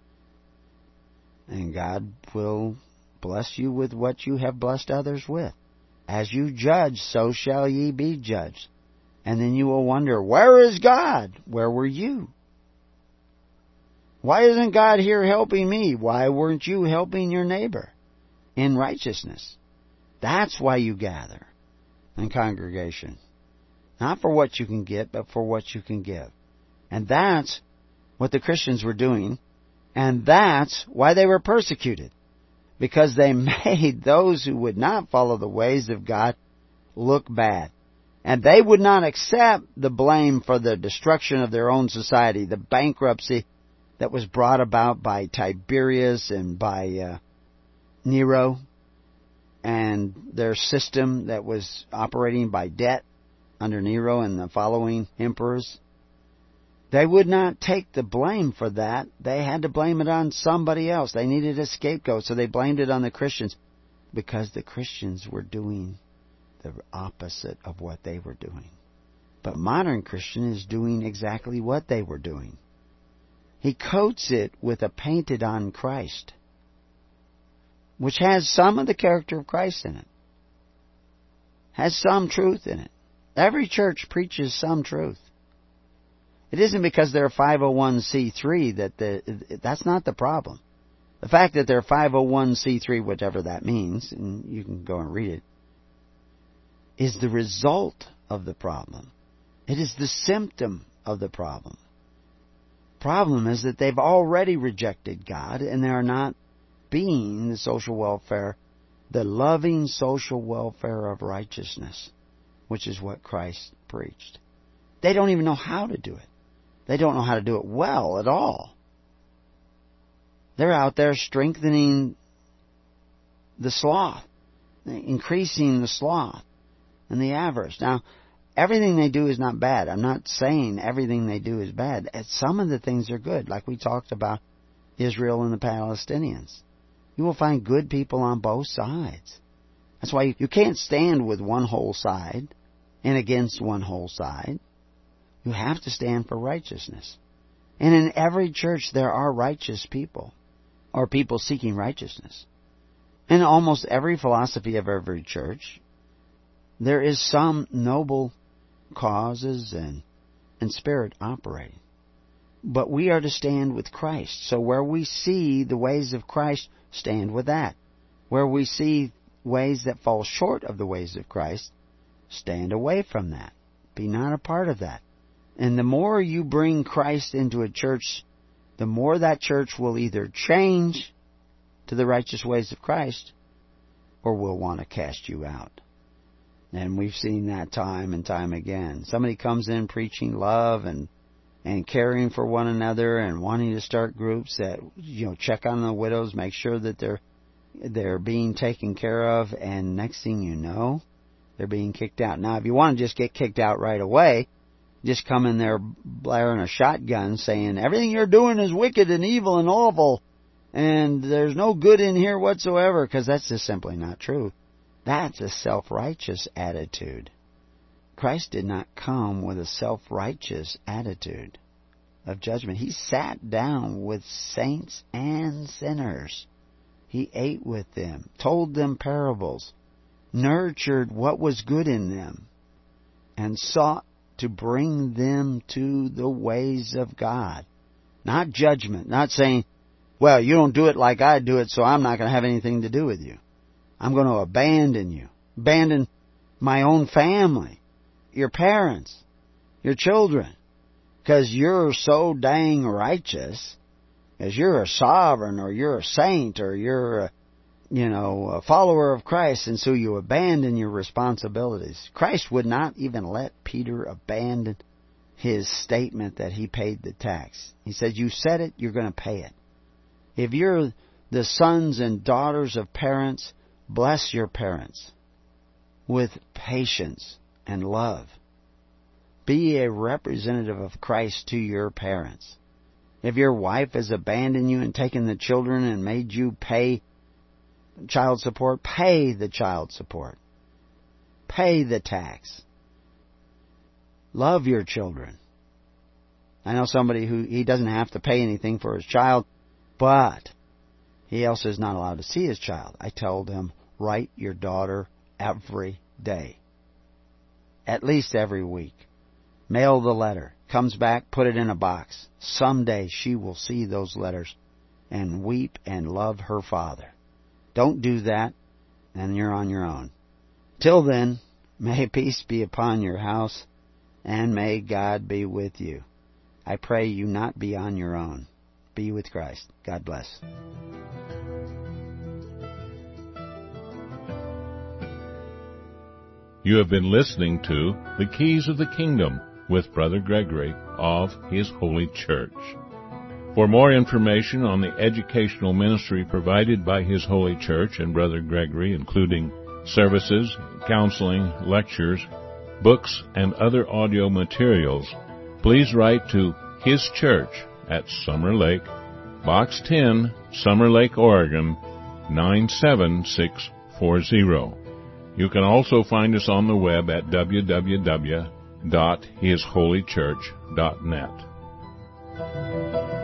And God will bless you with what you have blessed others with. As you judge, so shall ye be judged. And then you will wonder, where is God? Where were you? Why isn't God here helping me? Why weren't you helping your neighbor in righteousness? That's why you gather in congregation. Not for what you can get, but for what you can give. And that's what the Christians were doing. And that's why they were persecuted. Because they made those who would not follow the ways of God look bad. And they would not accept the blame for the destruction of their own society, the bankruptcy that was brought about by Tiberius and by Nero, and their system that was operating by debt under Nero and the following emperors. They would not take the blame for that. They had to blame it on somebody else. They needed a scapegoat, so they blamed it on the Christians because the Christians were doing the opposite of what they were doing. But modern Christian is doing exactly what they were doing. He coats it with a painted-on Christ, which has some of the character of Christ in it, has some truth in it. Every church preaches some truth. It isn't because they're 501c3 that's not the problem. The fact that they're 501c3, whatever that means, and you can go and read it, is the result of the problem. It is the symptom of the problem. Problem is that they've already rejected God and they are not being the social welfare, the loving social welfare of righteousness, which is what Christ preached. They don't even know how to do it. They don't know how to do it well at all. They're out there strengthening the sloth, increasing the sloth and the avarice. Now, everything they do is not bad. I'm not saying everything they do is bad. Some of the things are good, like we talked about Israel and the Palestinians. You will find good people on both sides. That's why you can't stand with one whole side and against one whole side. You have to stand for righteousness. And in every church there are righteous people, or people seeking righteousness. In almost every philosophy of every church, there is some noble causes and spirit operating. But we are to stand with Christ. So where we see the ways of Christ, stand with that. Where we see ways that fall short of the ways of Christ, stand away from that. Be not a part of that. And the more you bring Christ into a church, the more that church will either change to the righteous ways of Christ or will want to cast you out. And we've seen that time and time again. Somebody comes in preaching love and caring for one another and wanting to start groups that, check on the widows, make sure that they're being taken care of, and next thing you know, they're being kicked out. Now, if you want to just get kicked out right away, just come in there blaring a shotgun saying, everything you're doing is wicked and evil and awful, and there's no good in here whatsoever, because that's just simply not true. That's a self-righteous attitude. Christ did not come with a self-righteous attitude of judgment. He sat down with saints and sinners. He ate with them, told them parables, nurtured what was good in them, and sought to bring them to the ways of God. Not judgment, not saying, well, you don't do it like I do it, so I'm not going to have anything to do with you. I'm going to abandon you. Abandon my own family, your parents, your children, because you're so dang righteous, because you're a sovereign, or you're a saint, or you're a follower of Christ, and so you abandon your responsibilities. Christ would not even let Peter abandon his statement that he paid the tax. He said, you said it, you're going to pay it. If you're the sons and daughters of parents, bless your parents with patience and love. Be a representative of Christ to your parents. If your wife has abandoned you and taken the children and made you pay child support, pay the child support. Pay the tax. Love your children. I know somebody who he doesn't have to pay anything for his child, but he also is not allowed to see his child. I told him, write your daughter every day. At least every week. Mail the letter. Comes back, put it in a box. Someday she will see those letters and weep and love her father. Don't do that, and you're on your own. Till then, may peace be upon your house, and may God be with you. I pray you not be on your own. Be with Christ. God bless. You have been listening to The Keys of the Kingdom with Brother Gregory of His Holy Church. For more information on the educational ministry provided by His Holy Church and Brother Gregory, including services, counseling, lectures, books, and other audio materials, please write to His Church at Summer Lake, Box 10, Summer Lake, Oregon, 97640. You can also find us on the web at www.hisholychurch.net.